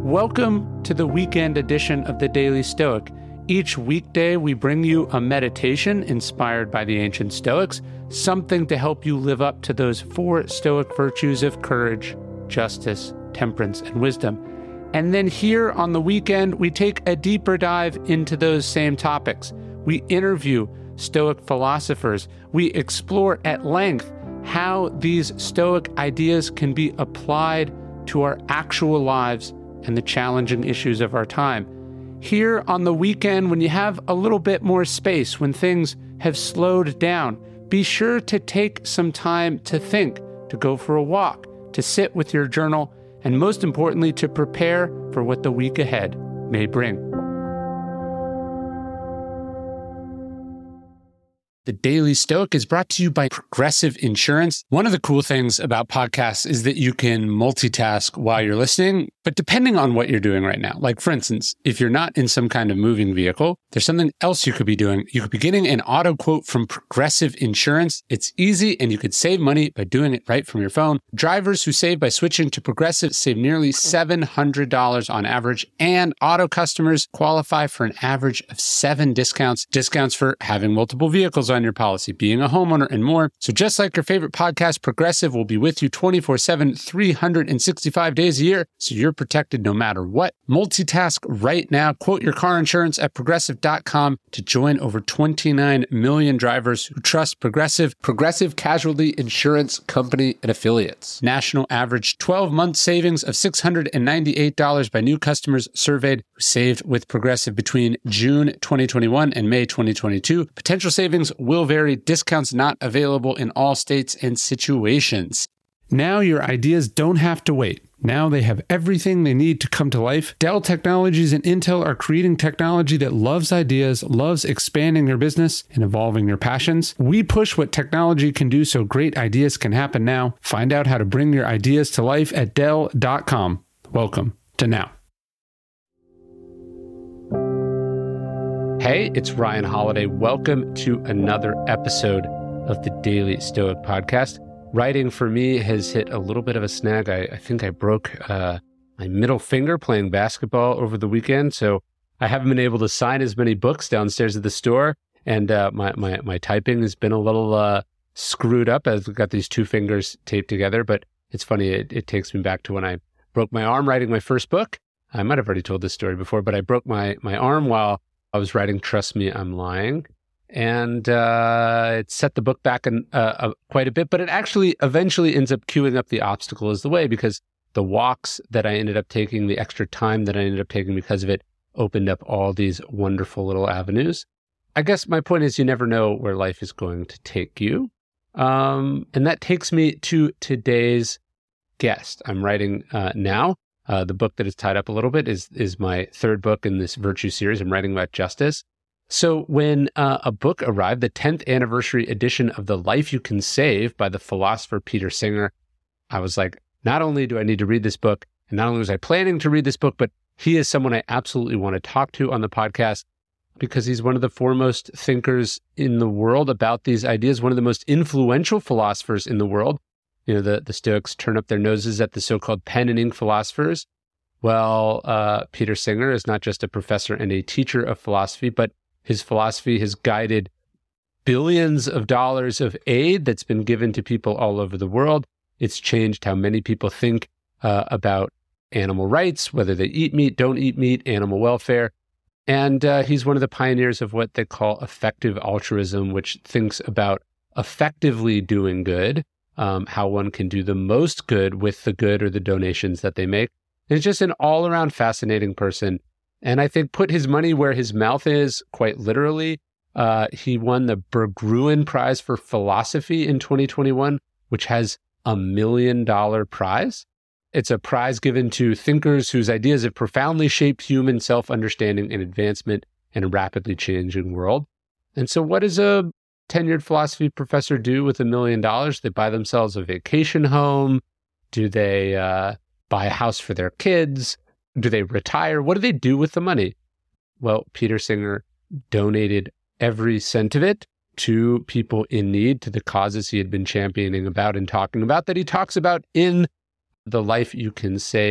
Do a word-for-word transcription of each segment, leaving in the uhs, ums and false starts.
Welcome to the weekend edition of the Daily Stoic. Each weekday, we bring you a meditation inspired by the ancient Stoics, something to help you live up to those four Stoic virtues of courage, justice, temperance, and wisdom. And then here on the weekend, we take a deeper dive into those same topics. We interview Stoic philosophers. We explore at length how these Stoic ideas can be applied to our actual lives and the challenging issues of our time. Here on the weekend, when you have a little bit more space, when things have slowed down, be sure to take some time to think, to go for a walk, to sit with your journal, and most importantly, to prepare for what the week ahead may bring. The Daily Stoic is brought to you by Progressive Insurance. One of the cool things about podcasts is that you can multitask while you're listening, but depending on what you're doing right now, like for instance, if you're not in some kind of moving vehicle, there's something else you could be doing. You could be getting an auto quote from Progressive Insurance. It's easy and you could save money by doing it right from your phone. Drivers who save by switching to Progressive save nearly seven hundred dollars on average, and auto customers qualify for an average of seven discounts. Discounts for having multiple vehicles on your policy, being a homeowner, and more. So just like your favorite podcast, Progressive will be with you twenty-four seven, three hundred sixty-five days a year, so you're protected no matter what. Multitask right now. Quote your car insurance at progressive dot com to join over twenty-nine million drivers who trust Progressive. Progressive Casualty Insurance Company and Affiliates. National average twelve-month savings of six hundred ninety-eight dollars by new customers surveyed who saved with Progressive between June twenty twenty-one and May twenty twenty-two. Potential savings will vary. Discounts not available in all states and situations. Now your ideas don't have to wait. Now they have everything they need to come to life. Dell Technologies and Intel are creating technology that loves ideas, loves expanding your business and evolving your passions. We push what technology can do so great ideas can happen now. Find out how to bring your ideas to life at dell dot com. Welcome to Now. Hey, it's Ryan Holiday. Welcome to another episode of the Daily Stoic Podcast. Writing for me has hit a little bit of a snag. I, I think I broke uh, my middle finger playing basketball over the weekend, so I haven't been able to sign as many books downstairs at the store, and uh, my, my, my typing has been a little uh, screwed up as I've got these two fingers taped together, but it's funny, it, it takes me back to when I broke my arm writing my first book. I might have already told this story before, but I broke my, my arm while I was writing Trust Me, I'm Lying. And uh, it set the book back in, uh, uh, quite a bit, but it actually eventually ends up queuing up the obstacle as the way, because the walks that I ended up taking, the extra time that I ended up taking because of it, opened up all these wonderful little avenues. I guess my point is you never know where life is going to take you. Um, and that takes me to today's guest. I'm writing uh, now. Uh, the book that is tied up a little bit is is my third book in this virtue series. I'm writing about justice. So when uh, a book arrived, the tenth anniversary edition of The Life You Can Save by the philosopher Peter Singer, I was like, not only do I need to read this book, and not only was I planning to read this book, but he is someone I absolutely want to talk to on the podcast because he's one of the foremost thinkers in the world about these ideas, one of the most influential philosophers in the world. You know, the, the Stoics turn up their noses at the so-called pen and ink philosophers. Well, uh, Peter Singer is not just a professor and a teacher of philosophy, but his philosophy has guided billions of dollars of aid that's been given to people all over the world. It's changed how many people think uh, about animal rights, whether they eat meat, don't eat meat, animal welfare. And uh, he's one of the pioneers of what they call effective altruism, which thinks about effectively doing good, um, how one can do the most good with the good or the donations that they make. And he's just an all-around fascinating person. And I think put his money where his mouth is, quite literally. Uh, he won the Berggruen Prize for Philosophy in twenty twenty-one, which has a million dollar prize. It's a prize given to thinkers whose ideas have profoundly shaped human self-understanding and advancement in a rapidly changing world. And so what does a tenured philosophy professor do with a million dollars? They buy themselves a vacation home. Do they uh, buy a house for their kids? Do they retire? What do they do with the money? Well, Peter Singer donated every cent of it to people in need, to the causes he had been championing about and talking about, that he talks about in The Life You Can Save.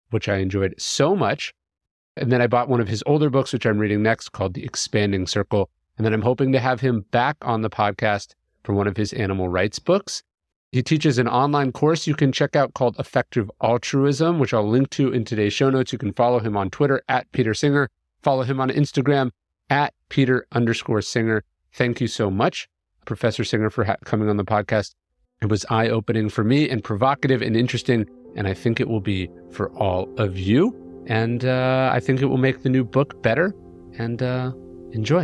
which I enjoyed so much. And then I bought one of his older books, which I'm reading next, called The Expanding Circle. And then I'm hoping to have him back on the podcast for one of his animal rights books. He teaches an online course you can check out called Effective Altruism, which I'll link to in today's show notes. You can follow him on Twitter at Peter Singer. Follow him on Instagram at Peter underscore Singer. Thank you so much, Professor Singer, for ha- coming on the podcast. It was eye-opening for me and provocative and interesting, and I think it will be for all of you. And uh, I think it will make the new book better. And uh, enjoy.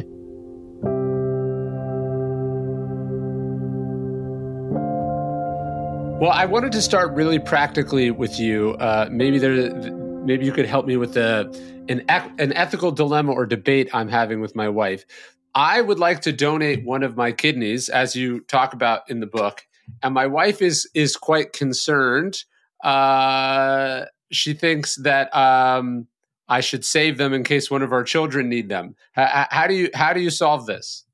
Well, I wanted to start really practically with you. Uh, maybe there, maybe you could help me with a, an an ethical dilemma or debate I'm having with my wife. I would like to donate one of my kidneys, as you talk about in the book, and my wife is is quite concerned. Uh, she thinks that um, I should save them in case one of our children need them. How, how do you how do you solve this?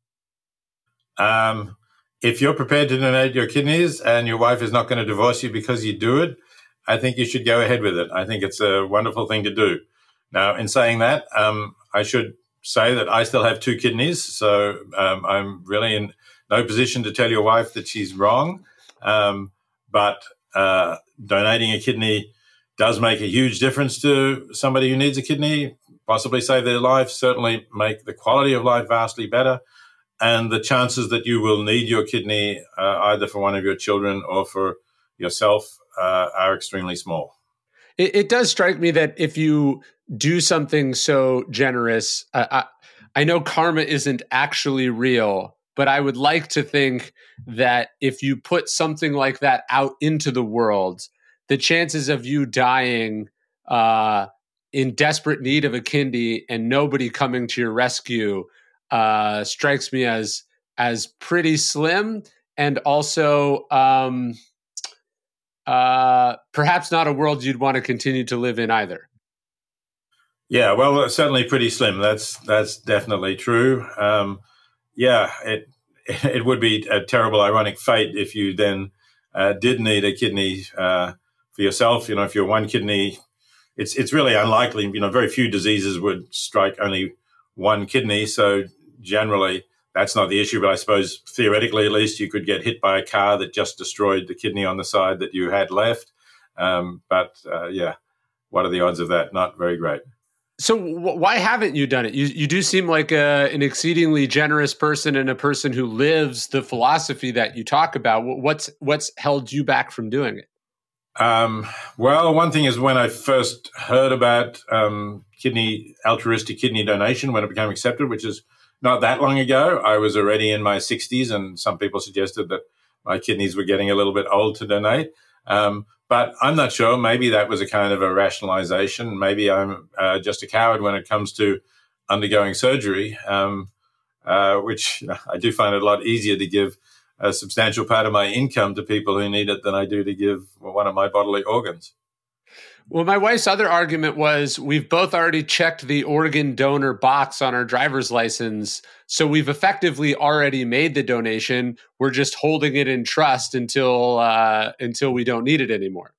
Um. If you're prepared to donate your kidneys and your wife is not going to divorce you because you do it, I think you should go ahead with it. I think it's a wonderful thing to do. Now, in saying that, um, I should say that I still have two kidneys, so um, I'm really in no position to tell your wife that she's wrong. Um, but uh, donating a kidney does make a huge difference to somebody who needs a kidney, possibly save their life, certainly make the quality of life vastly better. And the chances that you will need your kidney uh, either for one of your children or for yourself uh, are extremely small. It, it does strike me that if you do something so generous, uh, I, I know karma isn't actually real, but I would like to think that if you put something like that out into the world, the chances of you dying uh, in desperate need of a kidney and nobody coming to your rescue Uh, strikes me as as pretty slim, and also um, uh, perhaps not a world you'd want to continue to live in either. Yeah, well, certainly pretty slim. That's that's definitely true. Um, yeah, it it would be a terrible, ironic fate if you then uh, did need a kidney uh, for yourself. You know, if you're one kidney, it's it's really unlikely. You know, very few diseases would strike only one kidney, so generally, that's not the issue, but I suppose theoretically, at least, you could get hit by a car that just destroyed the kidney on the side that you had left. Um, but uh, yeah, what are the odds of that? Not very great. So w- why haven't you done it? You you do seem like a, an exceedingly generous person and a person who lives the philosophy that you talk about. What's what's held you back from doing it? Um, well, one thing is when I first heard about um, kidney altruistic kidney donation, when it became accepted, which is not that long ago, I was already in my sixties, and some people suggested that my kidneys were getting a little bit old to donate. Um, but I'm not sure. Maybe that was a kind of a rationalization. Maybe I'm uh, just a coward when it comes to undergoing surgery, um, uh, which you know, I do find it a lot easier to give a substantial part of my income to people who need it than I do to give one of my bodily organs. Well, my wife's other argument was we've both already checked the organ donor box on our driver's license. So we've effectively already made the donation. We're just holding it in trust until uh, until we don't need it anymore.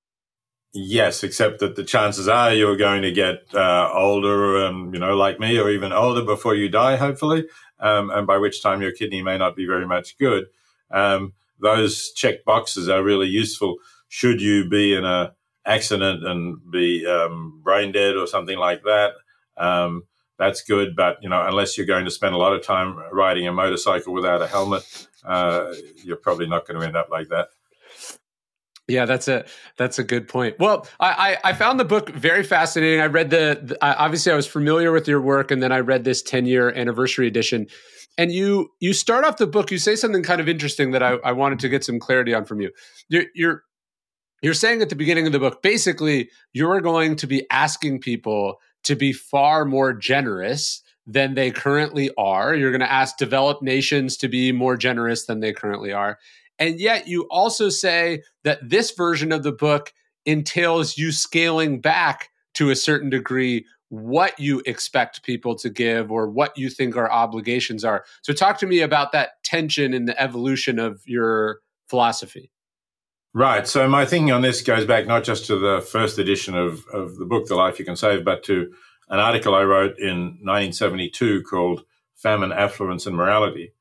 Yes, except that the chances are you're going to get uh, older, um, you know, like me, or even older before you die, hopefully, um, and by which time your kidney may not be very much good. Um, those check boxes are really useful should you be in a accident and be um, brain dead or something like that. Um, that's good, but you know, unless you're going to spend a lot of time riding a motorcycle without a helmet, uh, you're probably not going to end up like that. Yeah, that's a that's a good point. Well, I, I, I found the book very fascinating. I read the, the obviously I was familiar with your work, and then I read this ten year anniversary edition. And you you start off the book. You say something kind of interesting that I, I wanted to get some clarity on from you. You're, you're You're saying at the beginning of the book, basically, you're going to be asking people to be far more generous than they currently are. You're going to ask developed nations to be more generous than they currently are. And yet you also say that this version of the book entails you scaling back to a certain degree what you expect people to give or what you think our obligations are. So talk to me about that tension in the evolution of your philosophy. Right. So my thinking on this goes back not just to the first edition of, of the book, The Life You Can Save, but to an article I wrote in nineteen seventy-two called Famine, Affluence and Morality.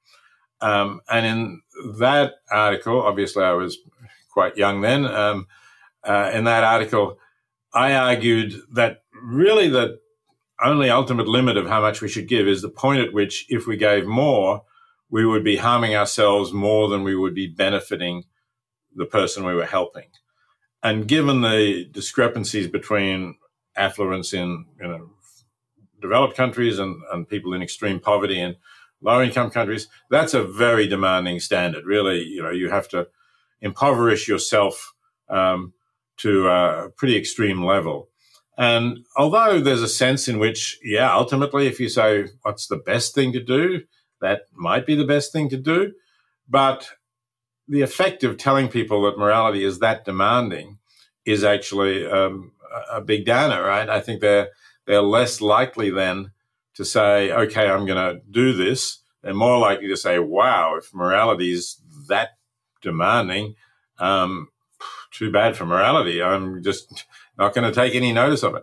Um, and in that article, obviously I was quite young then, um, uh, in that article, I argued that really the only ultimate limit of how much we should give is the point at which if we gave more, we would be harming ourselves more than we would be benefiting the person we were helping. And given the discrepancies between affluence in, you know, developed countries and, and people in extreme poverty in low-income countries, that's a very demanding standard. Really, you know, you have to impoverish yourself um, to a pretty extreme level. And although there's a sense in which, yeah, ultimately, if you say what's the best thing to do, that might be the best thing to do. But the effect of telling people that morality is that demanding is actually um, a big downer, right? I think they're they're less likely then to say, okay, I'm going to do this. They're more likely to say, wow, if morality is that demanding, um, too bad for morality. I'm just not going to take any notice of it.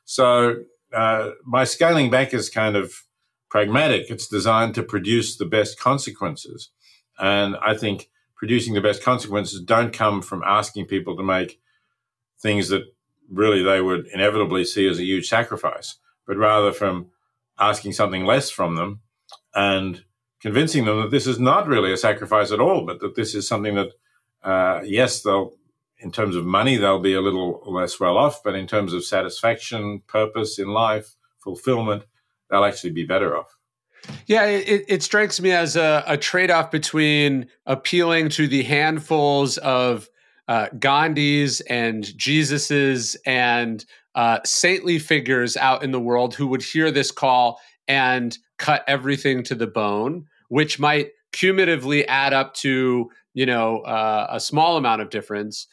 So uh, my scaling back is kind of pragmatic. It's designed to produce the best consequences. And I think producing the best consequences don't come from asking people to make things that really they would inevitably see as a huge sacrifice, but rather from asking something less from them and convincing them that this is not really a sacrifice at all, but that this is something that, uh, yes, they'll, in terms of money, they'll be a little less well off, but in terms of satisfaction, purpose in life, fulfillment, they'll actually be better off. Yeah, it, it strikes me as a, a trade-off between appealing to the handfuls of uh, Gandhis and Jesuses and uh, saintly figures out in the world who would hear this call and cut everything to the bone, which might cumulatively add up to, you know, uh, a small amount of difference,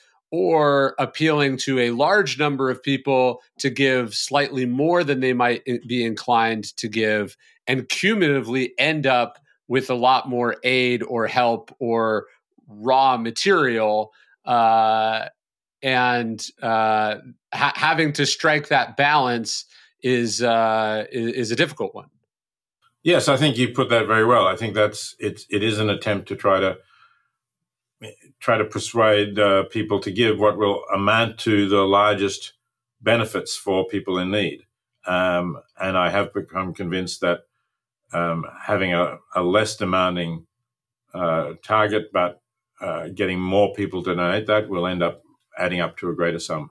or appealing to a large number of people to give slightly more than they might be inclined to give, and cumulatively end up with a lot more aid or help or raw material, uh, and uh, ha- having to strike that balance is, uh, is is a difficult one. Yes, I think you put that very well. I think that's it. It is an attempt to try to try to persuade uh, people to give what will amount to the largest benefits for people in need. Um, and I have become convinced that um, having a, a less demanding uh, target, but uh, getting more people to donate, that will end up adding up to a greater sum.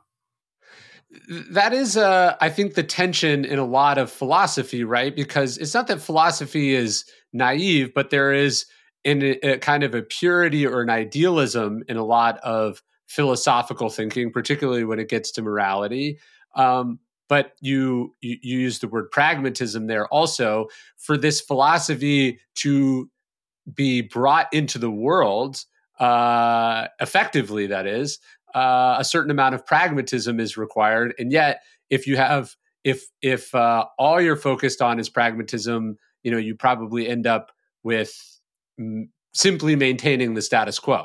That is, uh, I think, the tension in a lot of philosophy, right? Because it's not that philosophy is naive, but there is in a, a kind of a purity or an idealism in a lot of philosophical thinking, particularly when it gets to morality. Um, but you, you you use the word pragmatism there also. For this philosophy to be brought into the world uh, effectively, that is, uh, a certain amount of pragmatism is required. And yet, if you have, if if uh, all you're focused on is pragmatism, you know, you probably end up with m- simply maintaining the status quo.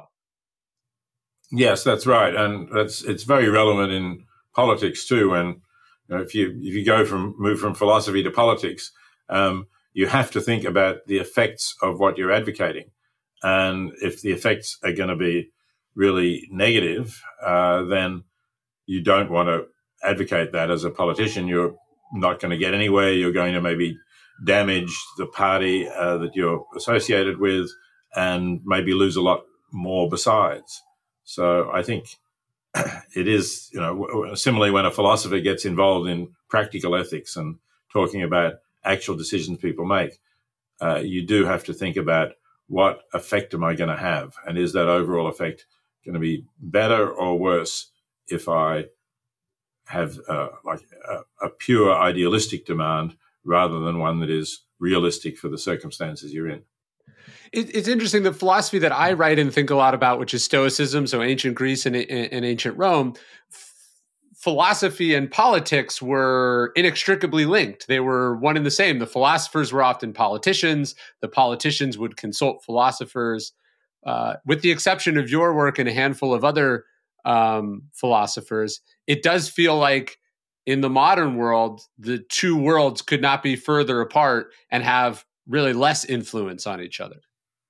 Yes, that's right, and that's it's very relevant in politics too. And you know, if you if you go from move from philosophy to politics, um, you have to think about the effects of what you're advocating, and if the effects are going to be really negative, uh, then you don't want to advocate that as a politician. You're not going to get anywhere. You're going to maybe damage the party uh, that you're associated with, and maybe lose a lot more besides. So I think it is, you know, similarly when a philosopher gets involved in practical ethics and talking about actual decisions people make, uh, you do have to think about what effect am I going to have? And is that overall effect going to be better or worse if I have uh, like a, a pure idealistic demand rather than one that is realistic for the circumstances you're in? It, it's interesting. The philosophy that I write and think a lot about, which is Stoicism, so ancient Greece and, and ancient Rome, f- philosophy and politics were inextricably linked. They were one and the same. The philosophers were often politicians. The politicians would consult philosophers. uh, with the exception of your work and a handful of other um, philosophers, it does feel like in the modern world, the two worlds could not be further apart and have really less influence on each other.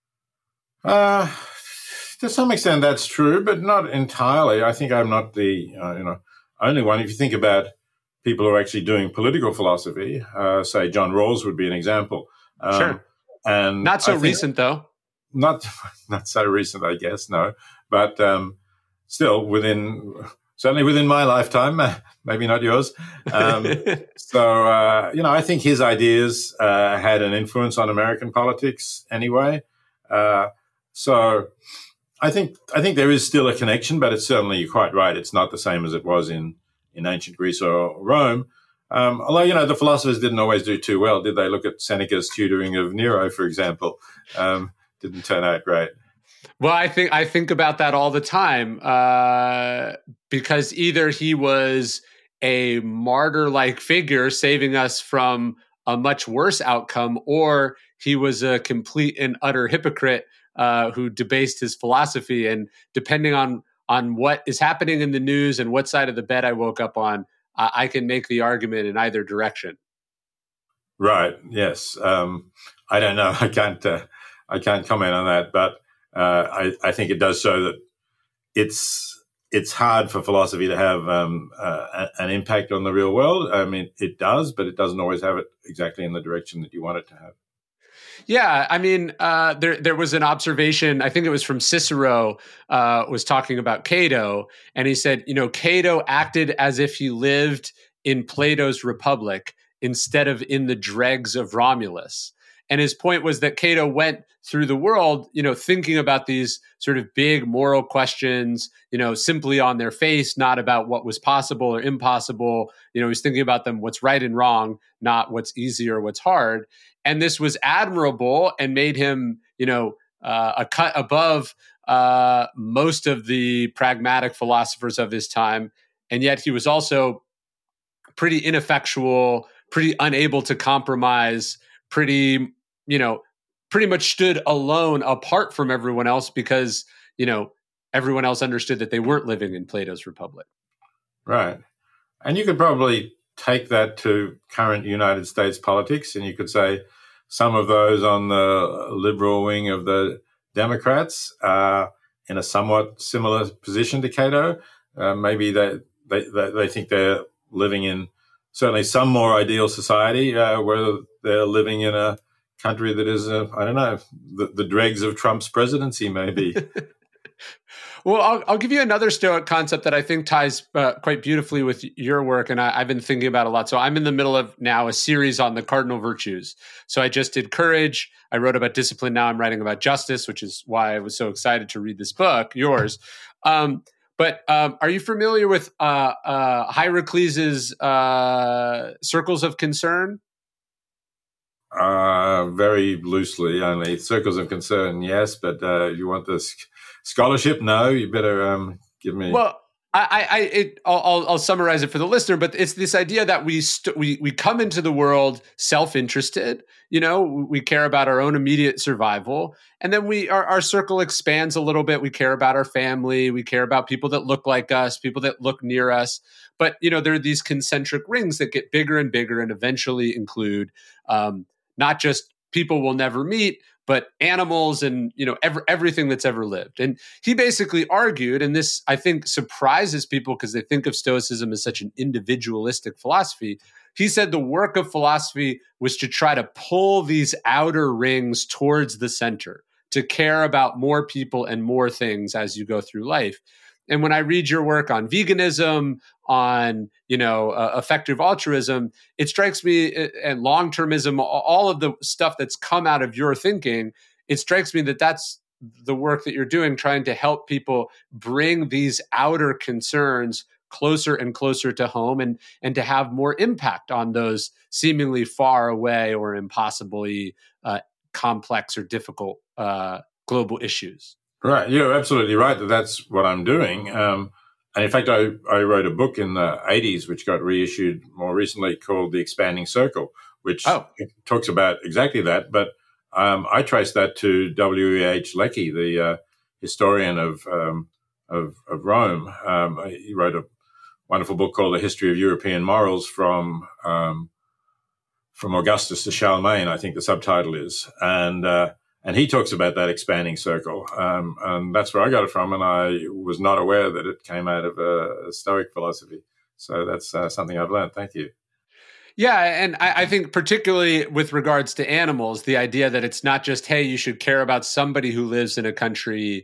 Uh, to some extent, that's true, but not entirely. I think I'm not the uh, you know only one. If you think about people who are actually doing political philosophy, uh, say John Rawls would be an example. Um, sure. And not so recent, though. Not not so recent, I guess, no. But um, still, within certainly within my lifetime, uh, maybe not yours. Um, so, uh, you know, I think his ideas uh, had an influence on American politics anyway. Uh, so I think I think there is still a connection, but it's certainly, you're quite right, it's not the same as it was in, in ancient Greece or Rome. Um, although, you know, the philosophers didn't always do too well, did they? Look at Seneca's tutoring of Nero, for example. Um, didn't turn out great. Well, I think I think about that all the time uh, because either he was a martyr-like figure saving us from a much worse outcome, or he was a complete and utter hypocrite uh, who debased his philosophy. And depending on on what is happening in the news and what side of the bed I woke up on, uh, I can make the argument in either direction. Right. Yes. Um, I don't know. I can't. Uh, I can't comment on that, but uh, I, I think it does show that it's it's hard for philosophy to have um, uh, an impact on the real world. I mean, it does, but it doesn't always have it exactly in the direction that you want it to have. Yeah, I mean, uh, there there was an observation, I think it was from Cicero, uh, was talking about Cato, and he said, you know, Cato acted as if he lived in Plato's Republic instead of in the dregs of Romulus. And his point was that Cato went through the world, you know, thinking about these sort of big moral questions, you know, simply on their face, not about what was possible or impossible. You know, he's thinking about them, what's right and wrong, not what's easy or what's hard. And this was admirable and made him, you know, uh, a cut above uh, most of the pragmatic philosophers of his time. And yet he was also pretty ineffectual, pretty unable to compromise, pretty, you know, pretty much stood alone apart from everyone else because, you know, everyone else understood that they weren't living in Plato's Republic. Right. And you could probably take that to current United States politics, and you could say some of those on the liberal wing of the Democrats are in a somewhat similar position to Cato. Uh, maybe they, they, they think they're living in certainly some more ideal society, uh, where they're living in a country that is, uh, I don't know, the, the dregs of Trump's presidency, maybe. Well, I'll, I'll give you another Stoic concept that I think ties uh, quite beautifully with your work, and I, I've been thinking about a lot. So I'm in the middle of now a series on the cardinal virtues. So I just did courage. I wrote about discipline. Now I'm writing about justice, which is why I was so excited to read this book, yours. Um, but um, are you familiar with uh, uh, Hierocles' uh, circles of concern? Uh, very loosely, only circles of concern, yes. But uh, you want this scholarship? No, you better um, give me. Well, I, I, it, I'll, I'll summarize it for the listener, but it's this idea that we st- we we come into the world self-interested. You know, we care about our own immediate survival, and then we our, our circle expands a little bit. We care about our family. We care about people that look like us, people that look near us. But you know, there are these concentric rings that get bigger and bigger, and eventually include um, not just people we'll never meet, but animals and, you know, every, everything that's ever lived. And he basically argued, and this, I think, surprises people because they think of Stoicism as such an individualistic philosophy. He said the work of philosophy was to try to pull these outer rings towards the center, to care about more people and more things as you go through life. And when I read your work on veganism, on, you know, uh, effective altruism, it strikes me, and long-termism, all of the stuff that's come out of your thinking, it strikes me that that's the work that you're doing, trying to help people bring these outer concerns closer and closer to home, and and to have more impact on those seemingly far away or impossibly uh, complex or difficult uh, global issues. Right. You're absolutely right that that's what I'm doing. Um, and in fact, I, I wrote a book in the eighties, which got reissued more recently, called The Expanding Circle, which oh. talks about exactly that. But Um, I trace that to W E H Lecky, the uh, historian of, um, of of Rome. Um, he wrote a wonderful book called The History of European Morals from um, from Augustus to Charlemagne, I think the subtitle is. And uh, and he talks about that expanding circle. Um, and that's where I got it from. And I was not aware that it came out of a, a Stoic philosophy. So that's uh, something I've learned. Thank you. Yeah, and I, I think particularly with regards to animals, the idea that it's not just, hey, you should care about somebody who lives in a country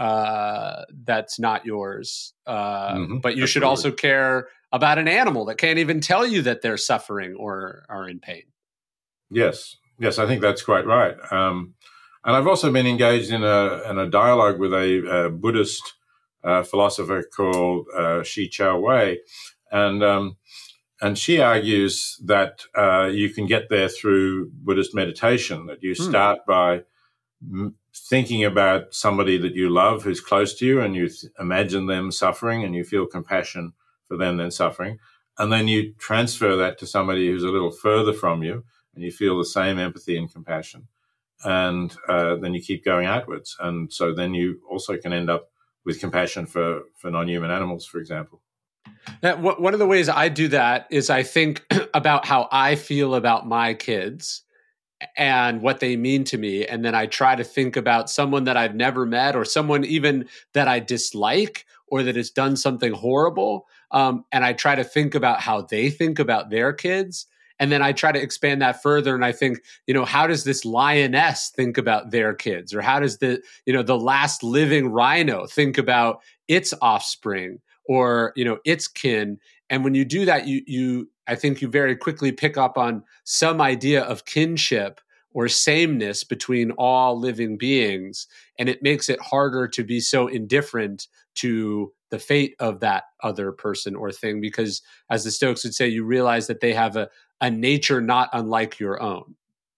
uh, that's not yours, uh, Mm-hmm. but you Absolutely. should also care about an animal that can't even tell you that they're suffering or are in pain. Yes, yes, I think that's quite right. Um, and I've also been engaged in a, in a dialogue with a, a Buddhist uh, philosopher called uh, Shi Chao Wei, and um, And she argues that uh, you can get there through Buddhist meditation, that you start hmm. by m- thinking about somebody that you love who's close to you, and you th- imagine them suffering and you feel compassion for them then suffering. And then you transfer that to somebody who's a little further from you and you feel the same empathy and compassion. And uh, then you keep going outwards. And so then you also can end up with compassion for, for non-human animals, for example. Now, one of the ways I do that is I think about how I feel about my kids and what they mean to me. And then I try to think about someone that I've never met or someone even that I dislike or that has done something horrible. Um, and I try to think about how they think about their kids. And then I try to expand that further. And I think, you know, how does this lioness think about their kids? Or how does the, you know, the last living rhino think about its offspring? Or, you know, its kin. And when you do that, you, you, I think you very quickly pick up on some idea of kinship or sameness between all living beings. And it makes it harder to be so indifferent to the fate of that other person or thing, because as the Stoics would say, you realize that they have a, a nature not unlike your own.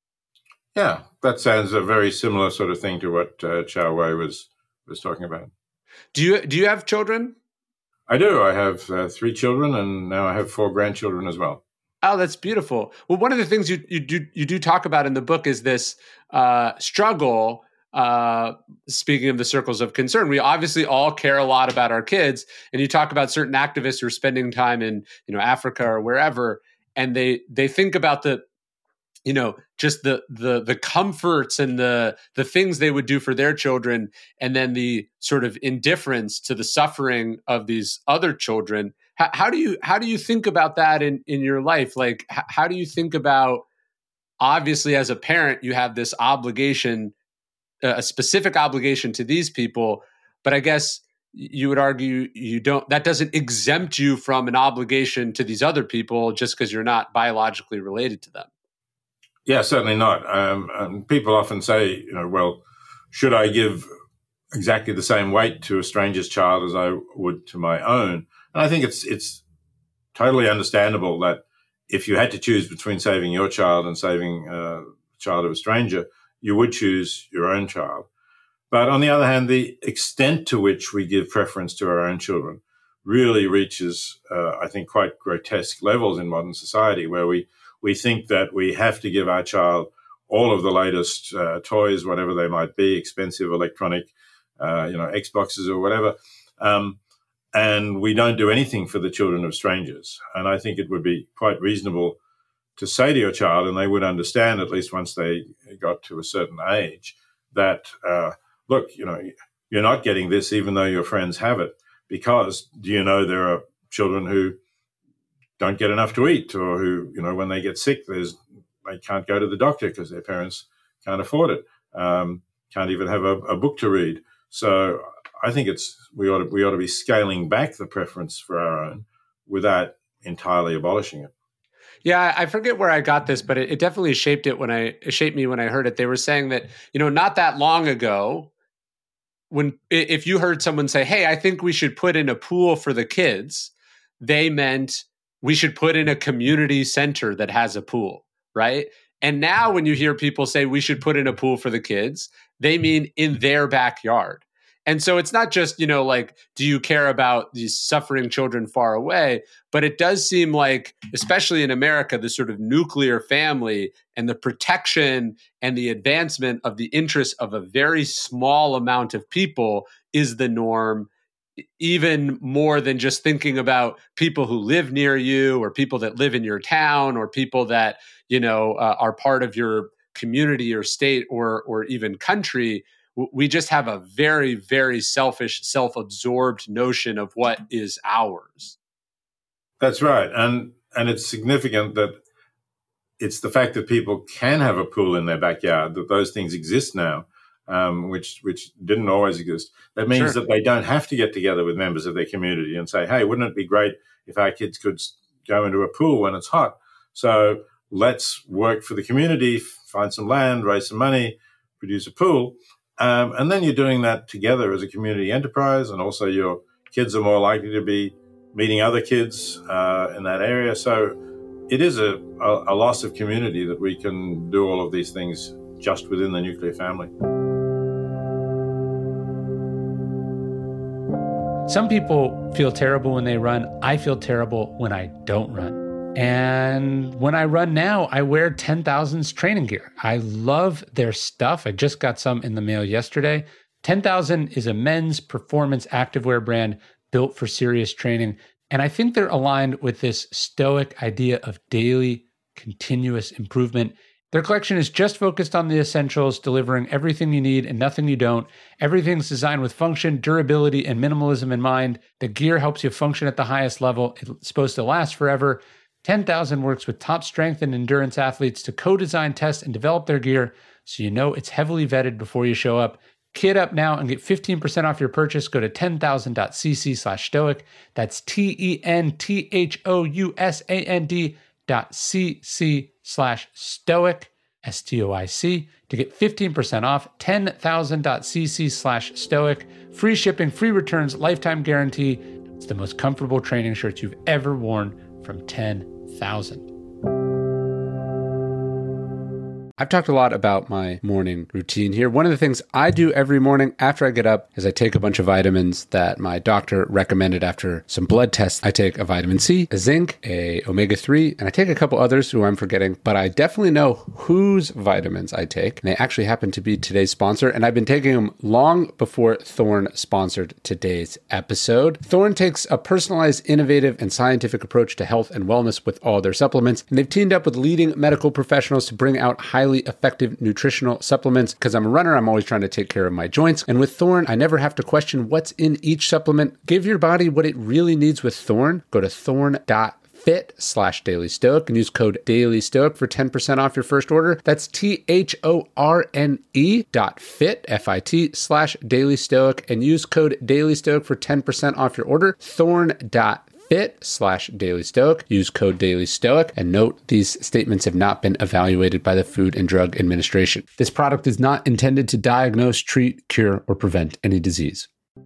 Yeah, that sounds a very similar sort of thing to what uh, Chao Wei was, was talking about. Do you, do you have children? I do. I have uh, three children, and now I have four grandchildren as well. Oh, that's beautiful. Well, one of the things you you do you do talk about in the book is this uh, struggle. Uh, speaking of the circles of concern, we obviously all care a lot about our kids, and you talk about certain activists who are spending time in you know Africa or wherever, and they they think about the you know, just the the the comforts and the the things they would do for their children, and then the sort of indifference to the suffering of these other children. How, how do you how do you think about that in in your life? Like, h- how do you think about? Obviously, as a parent, you have this obligation, uh, a specific obligation to these people, but I guess you would argue you don't. That doesn't exempt you from an obligation to these other people just because you're not biologically related to them. Yeah, certainly not. Um, and people often say, you know, well, should I give exactly the same weight to a stranger's child as I would to my own? And I think it's it's totally understandable that if you had to choose between saving your child and saving uh, a child of a stranger, you would choose your own child. But on the other hand, the extent to which we give preference to our own children really reaches, uh, I think, quite grotesque levels in modern society, where we We think that we have to give our child all of the latest uh, toys, whatever they might be, expensive electronic, uh, you know, Xboxes or whatever. Um, and we don't do anything for the children of strangers. And I think it would be quite reasonable to say to your child, and they would understand, at least once they got to a certain age, that, uh, look, you know, you're not getting this even though your friends have it, because do you know there are children who don't get enough to eat, or who, you know, when they get sick, there's they can't go to the doctor because their parents can't afford it, um, can't even have a, a book to read. So I think it's we ought to, we ought to be scaling back the preference for our own without entirely abolishing it. Yeah, I forget where I got this, but it, it definitely shaped it when I it shaped me when I heard it. They were saying that, you know, not that long ago, when if you heard someone say, "Hey, I think we should put in a pool for the kids," they meant we should put in a community center that has a pool, right? And now when you hear people say we should put in a pool for the kids, they mean in their backyard. And so it's not just, you know, like, do you care about these suffering children far away? But it does seem like, especially in America, the sort of nuclear family and the protection and the advancement of the interests of a very small amount of people is the norm, even more than just thinking about people who live near you or people that live in your town or people that, you know, uh, are part of your community or state or or even country. We just have a very, very selfish, self-absorbed notion of what is ours. That's right. And and it's significant that it's the fact that people can have a pool in their backyard, that those things exist now, um, which which didn't always exist. That means Sure. that they don't have to get together with members of their community and say, hey, wouldn't it be great if our kids could go into a pool when it's hot? So let's work for the community, find some land, raise some money, produce a pool. Um, and then you're doing that together as a community enterprise, and also your kids are more likely to be meeting other kids uh, in that area. So it is a, a, a loss of community that we can do all of these things just within the nuclear family. Some people feel terrible when they run. I feel terrible when I don't run. And when I run now, I wear ten thousand's training gear. I love their stuff. I just got some in the mail yesterday. ten thousand is a men's performance activewear brand built for serious training. And I think they're aligned with this stoic idea of daily, continuous improvement. Their collection is just focused on the essentials, delivering everything you need and nothing you don't. Everything's designed with function, durability, and minimalism in mind. The gear helps you function at the highest level. It's supposed to last forever. ten thousand works with top strength and endurance athletes to co-design, test, and develop their gear so you know it's heavily vetted before you show up. Kit up now and get fifteen percent off your purchase. Go to ten thousand dot c c slash stoic. That's T E N T H O U S A N D dot C C slash stoic, S T O I C, to get fifteen percent off. ten thousand dot c c slash stoic. Free shipping, free returns, lifetime guarantee. It's the most comfortable training shirts you've ever worn from ten thousand. I've talked a lot about my morning routine here. One of the things I do every morning after I get up is I take a bunch of vitamins that my doctor recommended after some blood tests. I take a vitamin C, a zinc, a omega three, and I take a couple others who I'm forgetting, but I definitely know whose vitamins I take. And they actually happen to be today's sponsor, and I've been taking them long before Thorne sponsored today's episode. Thorne takes a personalized, innovative, and scientific approach to health and wellness with all their supplements, and they've teamed up with leading medical professionals to bring out highly effective nutritional supplements. Because I'm a runner, I'm always trying to take care of my joints. And with Thorne, I never have to question what's in each supplement. Give your body what it really needs with Thorne. Go to thorne dot fit slash daily stoic and use code daily stoic for ten percent off your first order. That's T H O R N E dot fit, F I T, slash daily stoic, and use code daily stoic for ten percent off your order. Thorne dot fit slash daily stoic. Use code daily stoic, and note these statements have not been evaluated by the Food and Drug Administration. This product is not intended to diagnose, treat, cure, or prevent any disease.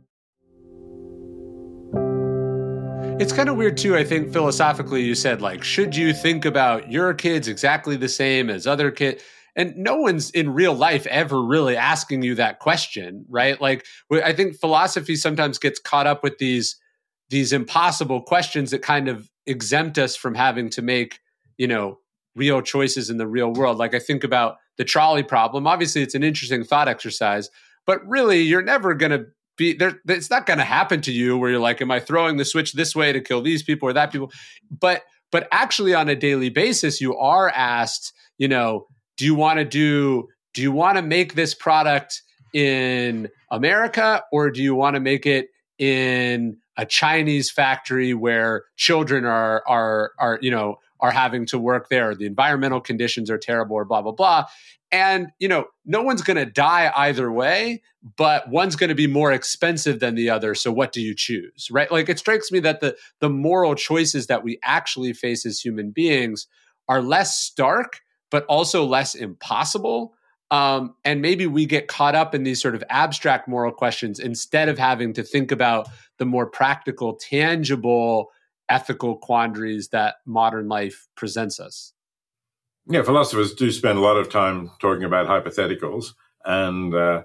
It's kind of weird too, I think, philosophically, you said, like, should you think about your kids exactly the same as other kids? And no one's in real life ever really asking you that question, right? Like, I think philosophy sometimes gets caught up with these these impossible questions that kind of exempt us from having to make, you know, real choices in the real world. Like, I think about the trolley problem. Obviously, it's an interesting thought exercise, but really, you're never going to be there. It's not going to happen to you where you're like, am I throwing the switch this way to kill these people or that people? But, but actually on a daily basis, you are asked, you know, do you want to do, do you want to make this product in America, or do you want to make it in a Chinese factory where children are, are, are, you know, are having to work there? The environmental conditions are terrible, or blah, blah, blah. And, you know, no one's going to die either way, but one's going to be more expensive than the other. So what do you choose, right? Like, it strikes me that the, the moral choices that we actually face as human beings are less stark, but also less impossible. Um, and maybe we get caught up in these sort of abstract moral questions instead of having to think about the more practical, tangible, ethical quandaries that modern life presents us. Yeah, philosophers do spend a lot of time talking about hypotheticals, and uh,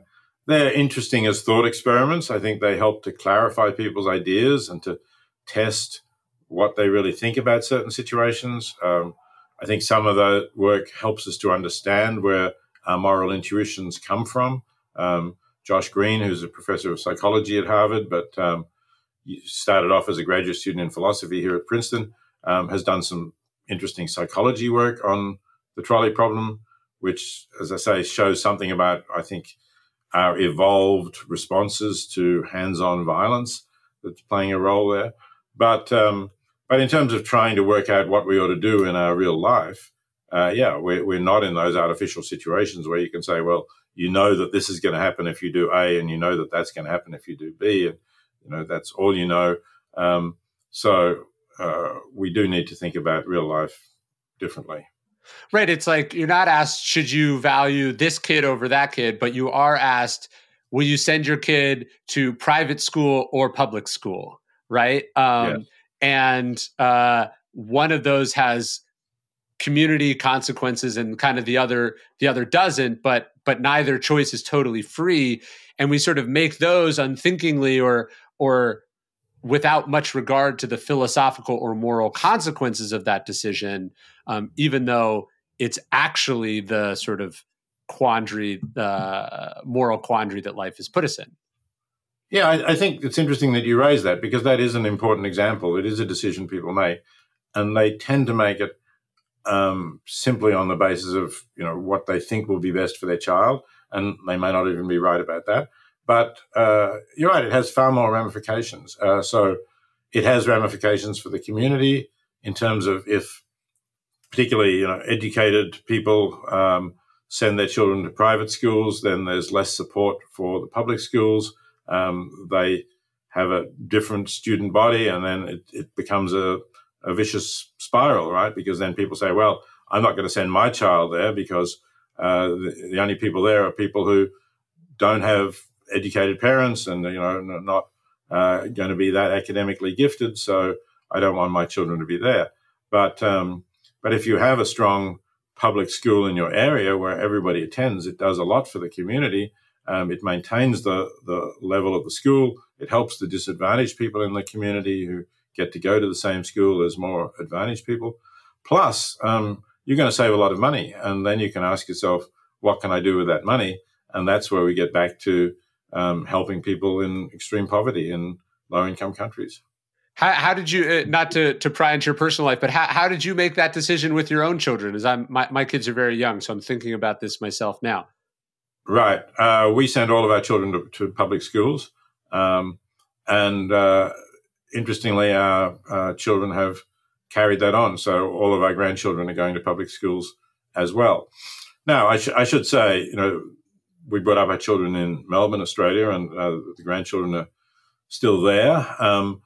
they're interesting as thought experiments. I think they help to clarify people's ideas and to test what they really think about certain situations. Um, I think some of that work helps us to understand where our moral intuitions come from. Um, Josh Green, who's a professor of psychology at Harvard, but um, started off as a graduate student in philosophy here at Princeton, um, has done some interesting psychology work on the trolley problem, which, as I say, shows something about, I think, our evolved responses to hands-on violence that's playing a role there. But um, but in terms of trying to work out what we ought to do in our real life, uh, yeah, we're, we're not in those artificial situations where you can say, well, you know that this is going to happen if you do A, and you know that that's going to happen if you do B, and you know that's all you know. Um, so uh, we do need to think about real life differently. Right. It's like you're not asked, should you value this kid over that kid, but you are asked, will you send your kid to private school or public school? Right. Um, yes. And uh, one of those has community consequences and kind of the other the other doesn't, but but neither choice is totally free. And we sort of make those unthinkingly or or without much regard to the philosophical or moral consequences of that decision, um, even though it's actually the sort of quandary, uh, moral quandary that life has put us in. Yeah, I, I think it's interesting that you raise that, because that is an important example. It is a decision people make, and they tend to make it um, simply on the basis of, you know, what they think will be best for their child, and they may not even be right about that. But uh, you're right, it has far more ramifications. Uh, so it has ramifications for the community in terms of if particularly, you know, educated people um, send their children to private schools, then there's less support for the public schools. Um, they have a different student body, and then it, it becomes a, a vicious spiral, right? Because then people say, well, I'm not going to send my child there because uh, the, the only people there are people who don't have educated parents and, you know, not uh, going to be that academically gifted, so I don't want my children to be there. But um, but if you have a strong public school in your area where everybody attends, it does a lot for the community. Um, it maintains the, the level of the school. It helps the disadvantaged people in the community who get to go to the same school as more advantaged people. Plus, um, you're going to save a lot of money. And then you can ask yourself, what can I do with that money? And that's where we get back to um, helping people in extreme poverty in low-income countries. How, how did you, uh, not to, to pry into your personal life, but how, how did you make that decision with your own children? As I'm, my, my kids are very young, so I'm thinking about this myself now. Right. Uh, we send all of our children to, to public schools. Um, and uh, interestingly, our uh, children have carried that on. So all of our grandchildren are going to public schools as well. Now, I, sh- I should say, you know, we brought up our children in Melbourne, Australia, and uh, the grandchildren are still there. Um,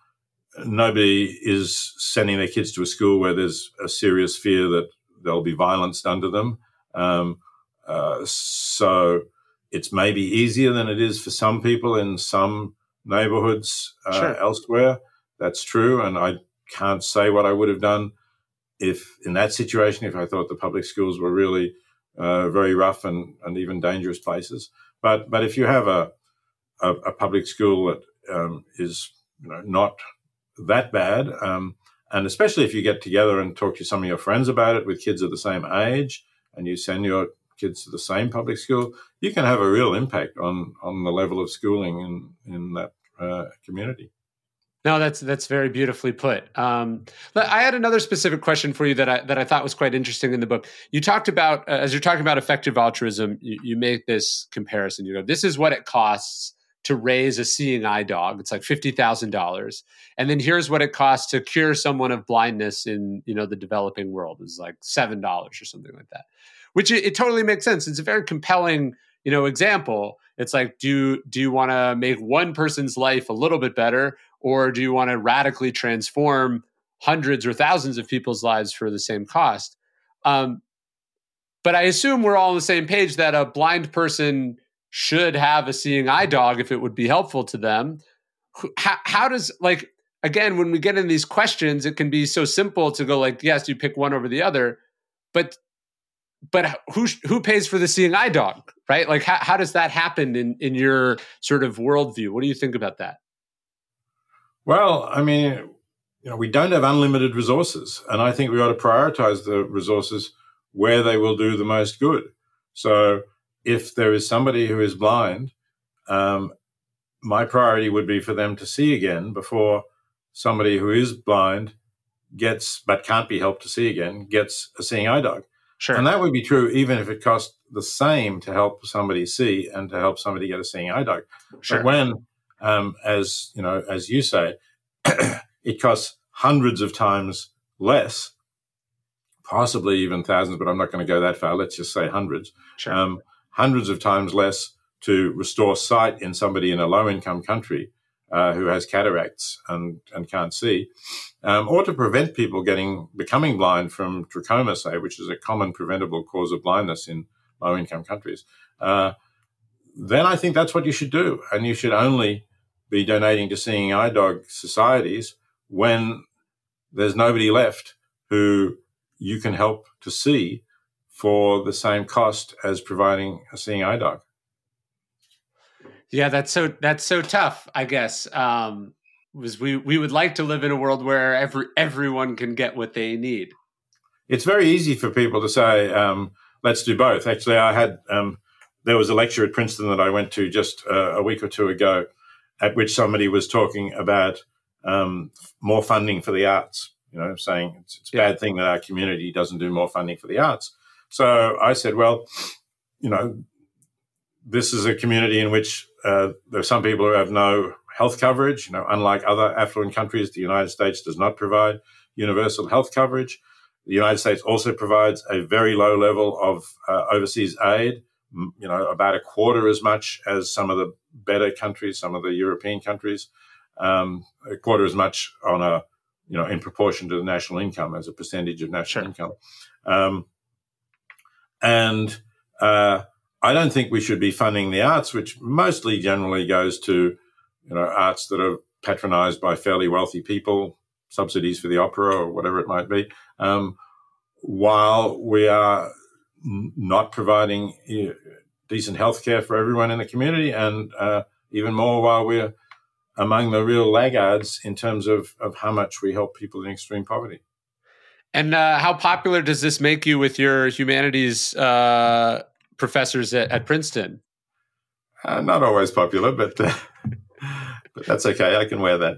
nobody is sending their kids to a school where there's a serious fear that there'll be violence done to them. Um, uh, so it's maybe easier than it is for some people in some neighborhoods uh, sure. elsewhere. That's true. And I can't say what I would have done if in that situation, if I thought the public schools were really uh, very rough and, and even dangerous places. But but if you have a, a, a public school that um, is you know, not that bad, um, and especially if you get together and talk to some of your friends about it with kids of the same age, and you send your kids to the same public school, you can have a real impact on, on the level of schooling in, in that uh, community. No, that's that's very beautifully put. Um, I had another specific question for you that I that I thought was quite interesting in the book. You talked about, uh, as you're talking about effective altruism, you, you make this comparison. You go, this is what it costs to raise a seeing eye dog. It's like fifty thousand dollars. And then here's what it costs to cure someone of blindness in, you know, the developing world. It's like seven dollars or something like that, which it, it totally makes sense. It's a very compelling, you know, example. It's like, do you, do you want to make one person's life a little bit better, or do you want to radically transform hundreds or thousands of people's lives for the same cost? Um, but I assume we're all on the same page that a blind person should have a seeing eye dog if it would be helpful to them. How, how does, like, again, when we get in these questions, it can be so simple to go like, yes, you pick one over the other. But but who who pays for the seeing eye dog, right? Like, how, how does that happen in, in your sort of worldview? What do you think about that? Well, I mean, you know, we don't have unlimited resources, and I think we ought to prioritize the resources where they will do the most good. So if there is somebody who is blind, um, my priority would be for them to see again before somebody who is blind gets, but can't be helped to see again, gets a seeing eye dog. Sure. And that would be true even if it cost the same to help somebody see and to help somebody get a seeing eye dog. Sure. But when, um, as you know, as you say, it costs hundreds of times less, possibly even thousands, but I'm not going to go that far. Let's just say hundreds. Sure. Um, hundreds of times less to restore sight in somebody in a low-income country uh, who has cataracts and, and can't see, um, or to prevent people getting becoming blind from trachoma, say, which is a common preventable cause of blindness in low-income countries, uh, then I think that's what you should do. And you should only be donating to seeing eye dog societies when there's nobody left who you can help to see for the same cost as providing a seeing eye dog. Yeah, that's so that's so tough, I guess. Um, was we we would like to live in a world where every everyone can get what they need. It's very easy for people to say, um, let's do both. Actually, I had um, there was a lecture at Princeton that I went to just uh, a week or two ago, at which somebody was talking about um, more funding for the arts. You know, saying it's, it's a Yeah. bad thing that our community doesn't do more funding for the arts. So I said, well, you know, this is a community in which uh, there are some people who have no health coverage. You know, unlike other affluent countries, the United States does not provide universal health coverage. The United States also provides a very low level of uh, overseas aid, you know, about a quarter as much as some of the better countries, some of the European countries, um, a quarter as much on a, you know, in proportion to the national income as a percentage of national Sure. income. Um, and uh, I don't think we should be funding the arts, which mostly generally goes to, you know, arts that are patronized by fairly wealthy people, subsidies for the opera or whatever it might be, um, while we are n- not providing uh, decent health care for everyone in the community, and uh, even more while we're among the real laggards in terms of, of how much we help people in extreme poverty. And uh, how popular does this make you with your humanities uh, professors at, at Princeton? Uh, not always popular, but uh, but that's okay. I can wear that.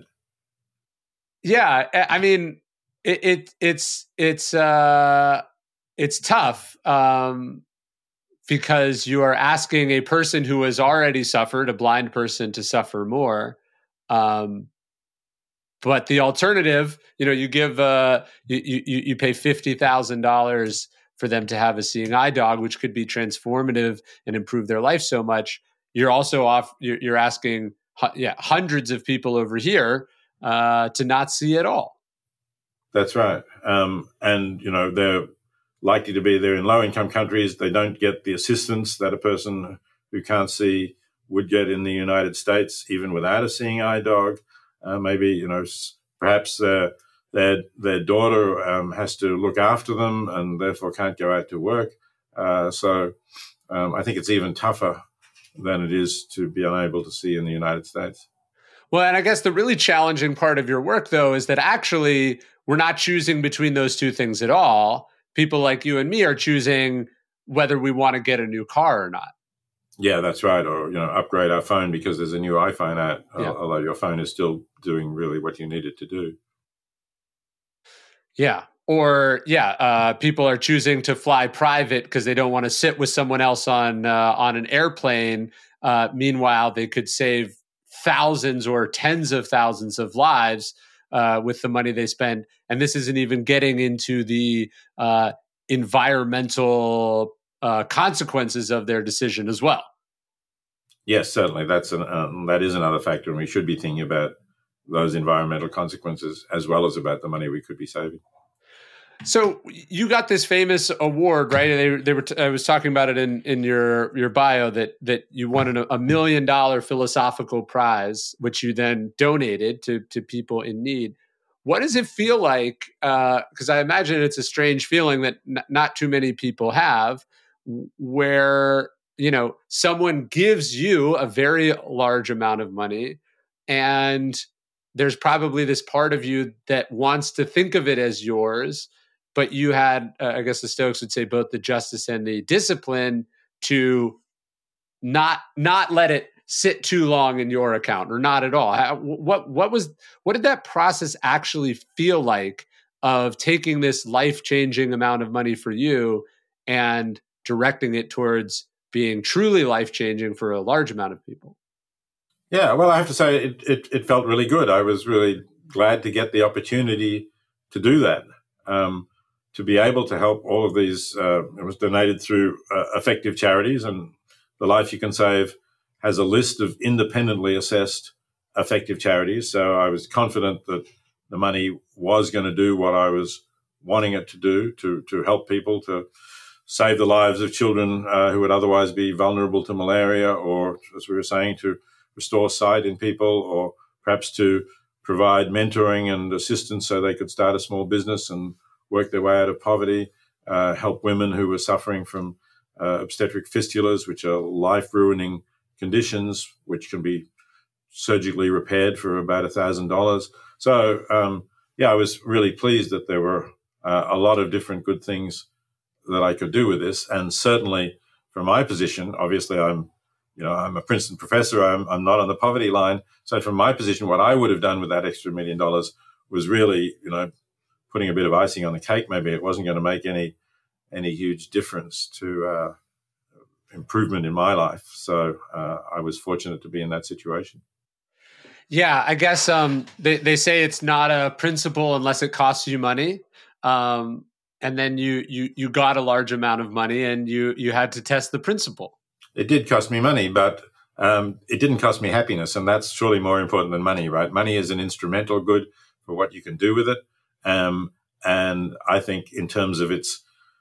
Yeah, I mean, it, it it's it's uh, it's tough um, because you are asking a person who has already suffered, a blind person, to suffer more. Um, but the alternative, you know, you give uh, you you you pay fifty thousand dollars for them to have a seeing eye dog, which could be transformative and improve their life so much. You're also off. You're, you're asking, yeah, hundreds of people over here uh, to not see at all. That's right. Um, and, you know, they're likely to be there in low-income countries. They don't get the assistance that a person who can't see would get in the United States, even without a seeing eye dog. Uh, maybe, you know, perhaps uh, their their daughter um, has to look after them and therefore can't go out to work. Uh, so um, I think it's even tougher than it is to be unable to see in the United States. Well, and I guess the really challenging part of your work, though, is that actually we're not choosing between those two things at all. People like you and me are choosing whether we want to get a new car or not. Yeah, that's right. Or, you know, upgrade our phone because there's a new iPhone out, Yeah. although your phone is still doing really what you need it to do. Yeah. Or, yeah, uh, people are choosing to fly private because they don't want to sit with someone else on uh, on an airplane. Uh, meanwhile, they could save thousands or tens of thousands of lives uh, with the money they spend. And this isn't even getting into the uh, environmental uh, consequences of their decision as well. Yes, certainly. That's an, um, that is another factor, and we should be thinking about those environmental consequences as well as about the money we could be saving. So you got this famous award, right? They they were t- I was talking about it in, in your your bio that that you won an, a million dollar philosophical prize, which you then donated to to people in need. what does it feel like? Because uh, I imagine it's a strange feeling that n- not too many people have, where, you know, someone gives you a very large amount of money, and there's probably this part of you that wants to think of it as yours, but you had, uh, I guess the Stoics would say, both the justice and the discipline to not not let it sit too long in your account, or not at all. How, what what was what did that process actually feel like of taking this life-changing amount of money for you and directing it towards being truly life-changing for a large amount of people? Yeah, well, I have to say it, it, it felt really good. I was really glad to get the opportunity to do that, um, to be able to help all of these. Uh, it was donated through uh, effective charities, and the Life You Can Save has a list of independently assessed effective charities. So I was confident that the money was going to do what I was wanting it to do, to, to help people, to save the lives of children uh, who would otherwise be vulnerable to malaria, or, as we were saying, to restore sight in people, or perhaps to provide mentoring and assistance so they could start a small business and work their way out of poverty, uh, help women who were suffering from uh, obstetric fistulas, which are life-ruining conditions, which can be surgically repaired for about one thousand dollars. So, um, yeah, I was really pleased that there were uh, a lot of different good things that I could do with this. And certainly from my position, obviously I'm You know, I'm a Princeton professor. I'm, I'm not on the poverty line. So from my position, what I would have done with that extra million dollars was really, you know, putting a bit of icing on the cake. Maybe it wasn't going to make any any huge difference to uh, improvement in my life. So uh, I was fortunate to be in that situation. Yeah, I guess um, they, they say it's not a principle unless it costs you money. Um, and then you, you you got a large amount of money, and you you had to test the principle. It did cost me money, but um, it didn't cost me happiness. And that's surely more important than money, right? Money is an instrumental good for what you can do with it. Um, and I think in terms of its,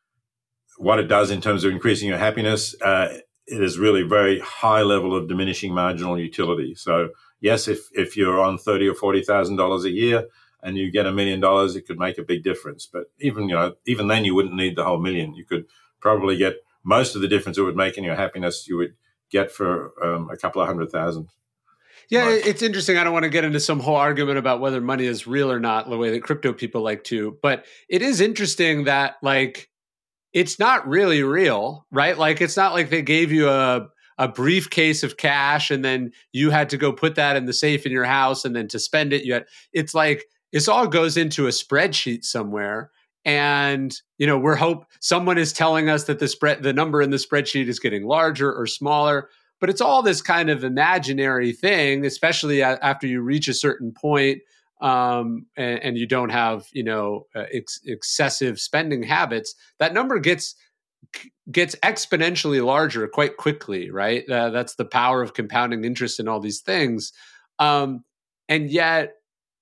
what it does in terms of increasing your happiness, uh, it is really very high level of diminishing marginal utility. So yes, if, if you're on thirty or forty thousand dollars a year and you get a million dollars, it could make a big difference. But even, you know, even then you wouldn't need the whole million. You could probably get most of the difference it would make in your happiness you would get for um, a couple of hundred thousand. Yeah, most. It's interesting. I don't want to get into some whole argument about whether money is real or not, the way that crypto people like to. But it is interesting that, like, it's not really real, right? Like, it's not like they gave you a, a briefcase of cash and then you had to go put that in the safe in your house, and then to spend it, you had, it's like, this all goes into a spreadsheet somewhere. And, you know, we're hope someone is telling us that the spread, the number in the spreadsheet is getting larger or smaller, but it's all this kind of imaginary thing, especially a, after you reach a certain point, um, and, and you don't have, you know, uh, ex- excessive spending habits. That number gets gets exponentially larger quite quickly, right? Uh, that's the power of compounding interest in all these things, um, and yet,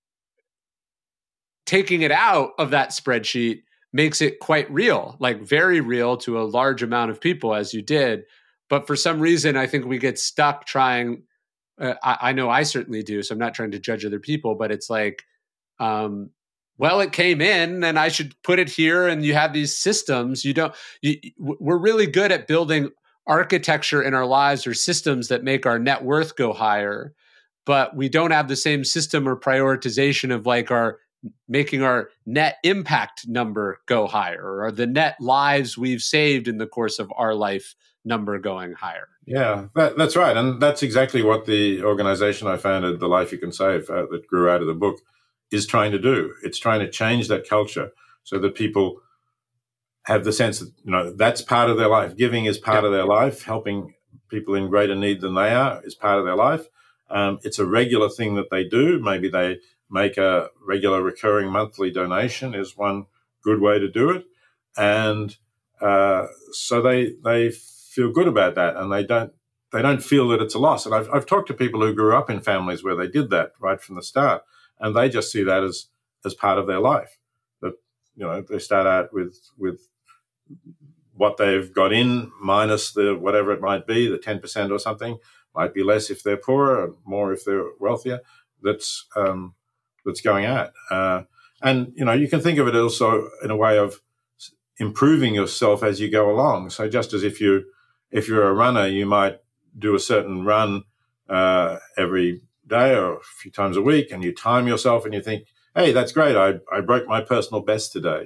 taking it out of that spreadsheet makes it quite real, like very real to a large amount of people, as you did. But for some reason, I think we get stuck trying, uh, I, I know I certainly do, so I'm not trying to judge other people, but it's like, um, well, it came in and I should put it here. And you have these systems. You don't, you, we're really good at building architecture in our lives or systems that make our net worth go higher, but we don't have the same system or prioritization of like our making our net impact number go higher, or the net lives we've saved in the course of our life number going higher. Yeah, that, that's right. And that's exactly what the organization I founded, The Life You Can Save, uh, that grew out of the book, is trying to do. It's trying to change that culture so that people have the sense that, you know, that's part of their life. Giving is part yeah. of their life. Helping people in greater need than they are is part of their life. Um, it's a regular thing that they do. Maybe they make a regular recurring monthly donation is one good way to do it. And uh, so they they feel good about that, and they don't they don't feel that it's a loss. And I've I've talked to people who grew up in families where they did that right from the start, and they just see that as as part of their life. That, you know, they start out with with what they've got in minus the whatever it might be, the ten percent or something. Might be less if they're poorer, and more if they're wealthier. That's um, that's going out. Uh, And, you know, you can think of it also in a way of improving yourself as you go along. So just as if you, if you're a runner, you might do a certain run uh, every day or a few times a week, and you time yourself and you think, hey, that's great. I, I broke my personal best today.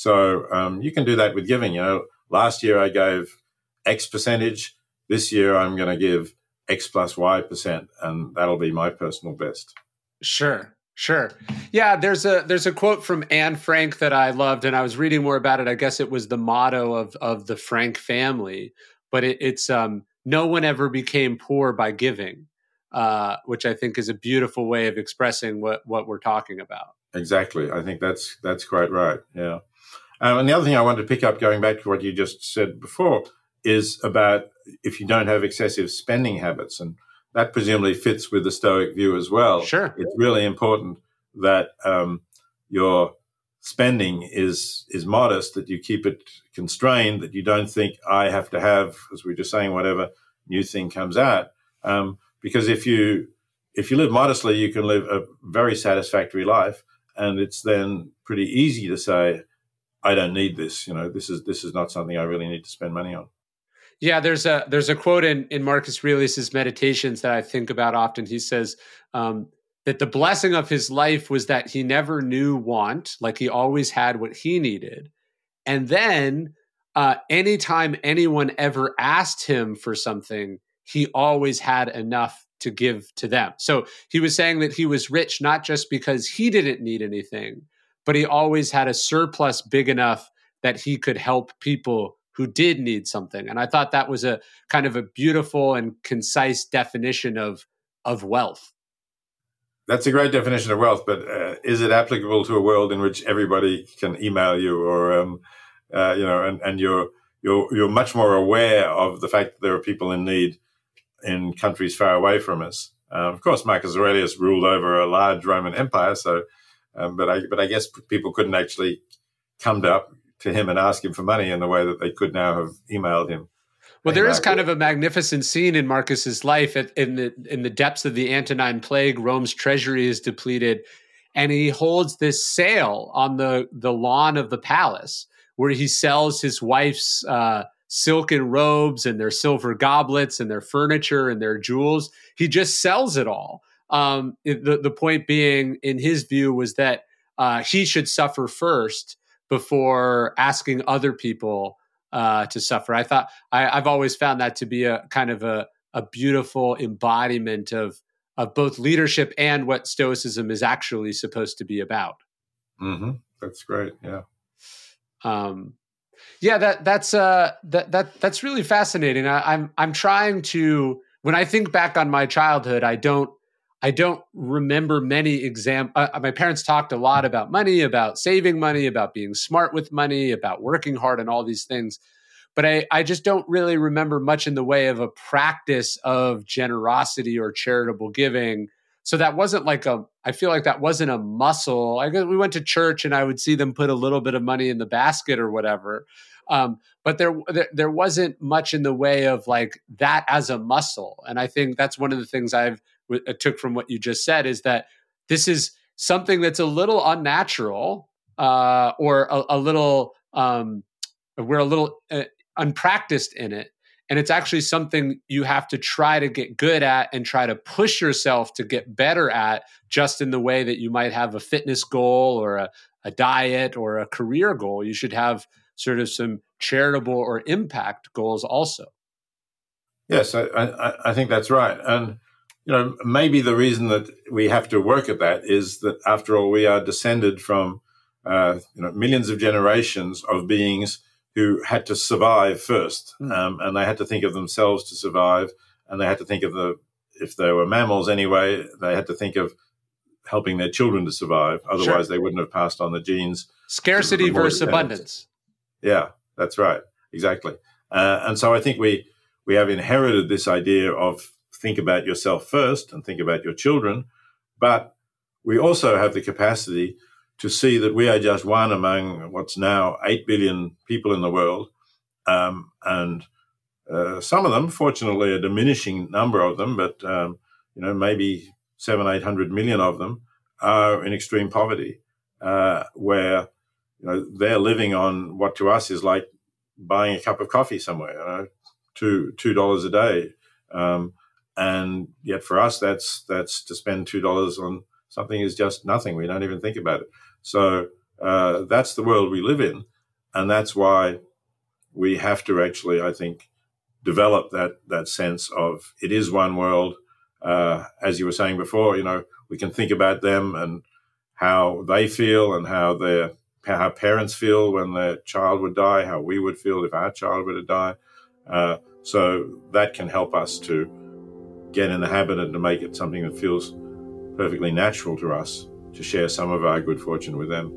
So um, you can do that with giving. You know, last year I gave X percentage. This year I'm going to give X plus Y percent, and that'll be my personal best. Sure. Sure. Yeah, there's a there's a quote from Anne Frank that I loved, and I was reading more about it. I guess it was the motto of of the Frank family, but it, it's um, no one ever became poor by giving, uh, which I think is a beautiful way of expressing what what we're talking about. Exactly. I think that's that's quite right. Yeah. Um, and the other thing I wanted to pick up, going back to what you just said before, is about if you don't have excessive spending habits, and that presumably fits with the Stoic view as well. Sure. It's really important that um, your spending is is modest, that you keep it constrained, that you don't think I have to have, as we were just saying, whatever new thing comes out. Um, because if you if you live modestly, you can live a very satisfactory life, and it's then pretty easy to say, I don't need this. You know, this is this is not something I really need to spend money on. Yeah, there's a there's a quote in, in Marcus Aurelius's Meditations that I think about often. He says um, that the blessing of his life was that he never knew want, like he always had what he needed. And then uh, anytime anyone ever asked him for something, he always had enough to give to them. So he was saying that he was rich not just because he didn't need anything, but he always had a surplus big enough that he could help people who did need something. And I thought that was a kind of a beautiful and concise definition of of wealth. That's a great definition of wealth, but uh, is it applicable to a world in which everybody can email you, or um, uh, you know, and, and you're you're you're much more aware of the fact that there are people in need in countries far away from us? Uh, of course, Marcus Aurelius ruled over a large Roman Empire, so um, but I but I guess people couldn't actually come to up to him and ask him for money in the way that they could now have emailed him. Well, there is kind of a magnificent scene in Marcus's life at, in the in the depths of the Antonine Plague. Rome's treasury is depleted, and he holds this sale on the, the lawn of the palace where he sells his wife's uh, silken robes and their silver goblets and their furniture and their jewels. He just sells it all. Um, it, the, the point being, in his view, was that uh, he should suffer first before asking other people uh, to suffer. I thought I, I've always found that to be a kind of a, a beautiful embodiment of of both leadership and what Stoicism is actually supposed to be about. Mm-hmm. That's great. Yeah. Um, yeah, that that's uh, that that that's really fascinating. I, I'm I'm trying to, when I think back on my childhood, I don't. I don't remember many exam. Uh, my parents talked a lot about money, about saving money, about being smart with money, about working hard and all these things. But I, I just don't really remember much in the way of a practice of generosity or charitable giving. So that wasn't like a, I feel like that wasn't a muscle. I guess we went to church and I would see them put a little bit of money in the basket or whatever. Um, but there, there, there wasn't much in the way of like that as a muscle. And I think that's one of the things I've I took from what you just said, is that this is something that's a little unnatural uh, or a, a little, um, we're a little uh, unpracticed in it. And it's actually something you have to try to get good at and try to push yourself to get better at, just in the way that you might have a fitness goal or a, a diet or a career goal. You should have sort of some charitable or impact goals also. Yes, I, I, I think that's right. And you know, maybe the reason that we have to work at that is that, after all, we are descended from uh, you know, millions of generations of beings who had to survive first, mm. um, and they had to think of themselves to survive, and they had to think of the, if they were mammals anyway, they had to think of helping their children to survive. Otherwise, sure. They wouldn't have passed on the genes. Scarcity versus abundance. Yeah, that's right. Exactly. Uh, and so I think we we have inherited this idea of think about yourself first and think about your children, but we also have the capacity to see that we are just one among what's now eight billion people in the world, um, and uh, some of them, fortunately, a diminishing number of them, but um, you know, maybe seven, eight hundred million of them are in extreme poverty, uh, where you know they're living on what to us is like buying a cup of coffee somewhere, you know, two two dollars a day, um, and yet for us that's that's to spend two dollars on something is just nothing. We don't even think about it. So uh, that's the world we live in, and that's why we have to actually, I think, develop that that sense of it is one world. Uh, as you were saying before, you know, we can think about them and how they feel and how their how parents feel when their child would die, how we would feel if our child were to die. Uh, so that can help us to get in the habit and to make it something that feels perfectly natural to us to share some of our good fortune with them.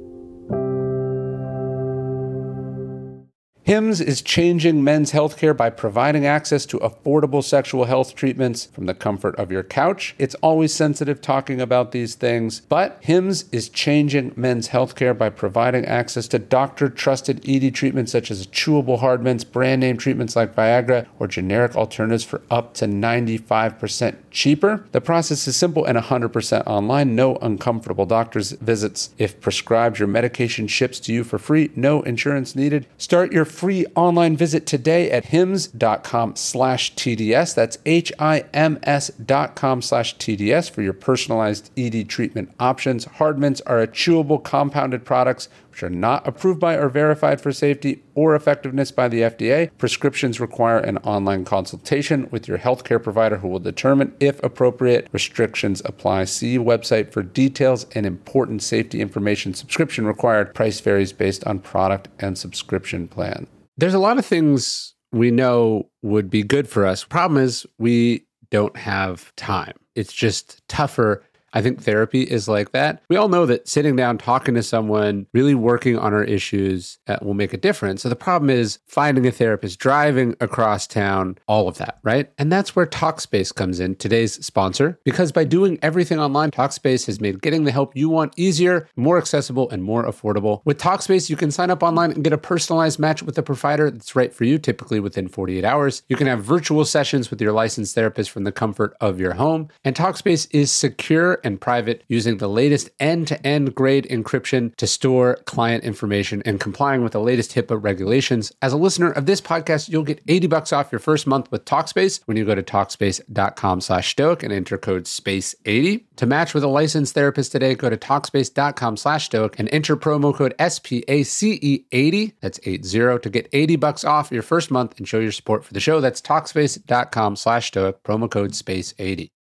Hims is changing men's healthcare by providing access to affordable sexual health treatments from the comfort of your couch. It's always sensitive talking about these things, but Hims is changing men's healthcare by providing access to doctor-trusted E D treatments such as chewable hard mints, brand name treatments like Viagra, or generic alternatives for up to ninety-five percent cheaper. The process is simple and one hundred percent online, no uncomfortable doctor's visits. If prescribed, your medication ships to you for free, no insurance needed. Start your free online visit today at hims.com slash TDS. That's H-I-M-S dot com slash TDS for your personalized E D treatment options. Hard mints are a chewable compounded products which are not approved by or verified for safety or effectiveness by the F D A. Prescriptions require an online consultation with your healthcare provider who will determine if appropriate. Restrictions apply. See website for details and important safety information. Subscription required. Price varies based on product and subscription plan. There's a lot of things we know would be good for us. Problem is we don't have time. It's just tougher. I think therapy is like that. We all know that sitting down, talking to someone, really working on our issues uh, will make a difference. So the problem is finding a therapist, driving across town, all of that, right? And that's where Talkspace comes in, today's sponsor, because by doing everything online, Talkspace has made getting the help you want easier, more accessible, and more affordable. With Talkspace, you can sign up online and get a personalized match with a provider that's right for you, typically within forty-eight hours. You can have virtual sessions with your licensed therapist from the comfort of your home. And Talkspace is secure and private, using the latest end-to-end grade encryption to store client information and complying with the latest HIPAA regulations. As a listener of this podcast, you'll get eighty bucks off your first month with Talkspace when you go to Talkspace.com slash stoic and enter code space eighty. To match with a licensed therapist today, go to Talkspace.com slash stoic and enter promo code S P A C E eighty. That's eighty to get eighty bucks off your first month and show your support for the show. That's Talkspace.com slash stoic, promo code space eighty.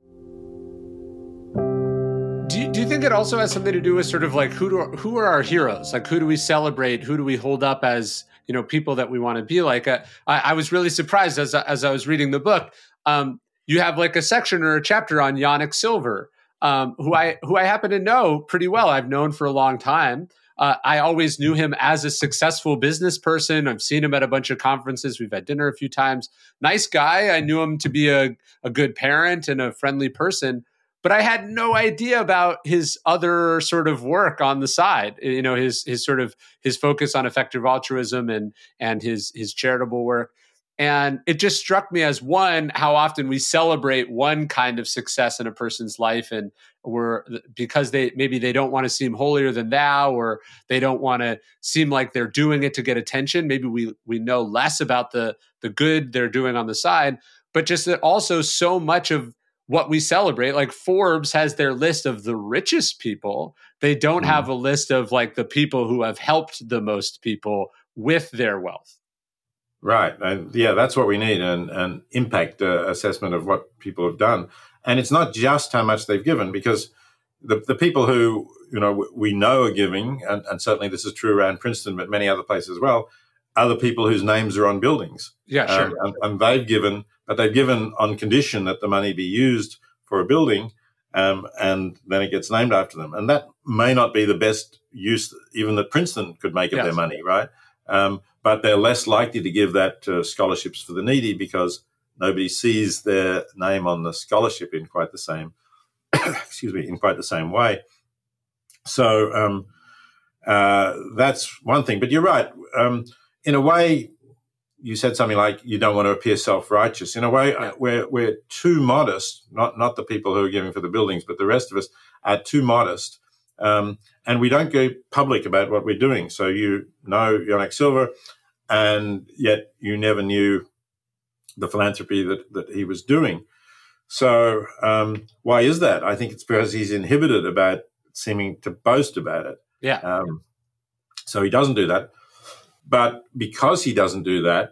Do you, do you think it also has something to do with sort of like who do who are our heroes? Like who do we celebrate? Who do we hold up as, you know, people that we want to be like? Uh, I, I was really surprised as as I was reading the book. Um, you have like a section or a chapter on Yanik Silver, um, who I who I happen to know pretty well. I've known for a long time. Uh, I always knew him as a successful business person. I've seen him at a bunch of conferences. We've had dinner a few times. Nice guy. I knew him to be a, a good parent and a friendly person. But I had no idea about his other sort of work on the side. You know, his his sort of his focus on effective altruism and and his his charitable work. And it just struck me as, one, how often we celebrate one kind of success in a person's life, and we're because they maybe they don't want to seem holier than thou, or they don't want to seem like they're doing it to get attention. Maybe we we know less about the the good they're doing on the side, but just that also so much of what we celebrate, like Forbes has their list of the richest people. They don't mm. have a list of like the people who have helped the most people with their wealth. Right. And yeah, that's what we need, an, an impact uh, assessment of what people have done. And it's not just how much they've given, because the, the people who, you know, we know are giving, and, and certainly this is true around Princeton, but many other places as well, are the people whose names are on buildings. Yeah, sure. Um, and, and they've given, but they've given on condition that the money be used for a building, um, and then it gets named after them. And that may not be the best use even that Princeton could make of yes. their money, right? Um, but they're less likely to give that to scholarships for the needy because nobody sees their name on the scholarship in quite the same, excuse me, in quite the same way. So um, uh, that's one thing. But you're right. Um, in a way, you said something like you don't want to appear self-righteous. In a way, yeah. we're we're too modest. Not not the people who are giving for the buildings, but the rest of us are too modest Um, and we don't go public about what we're doing. So you know Yanek Silver, and yet you never knew the philanthropy that, that he was doing. So um, why is that? I think it's because he's inhibited about seeming to boast about it. Yeah. Um, so he doesn't do that. But because he doesn't do that,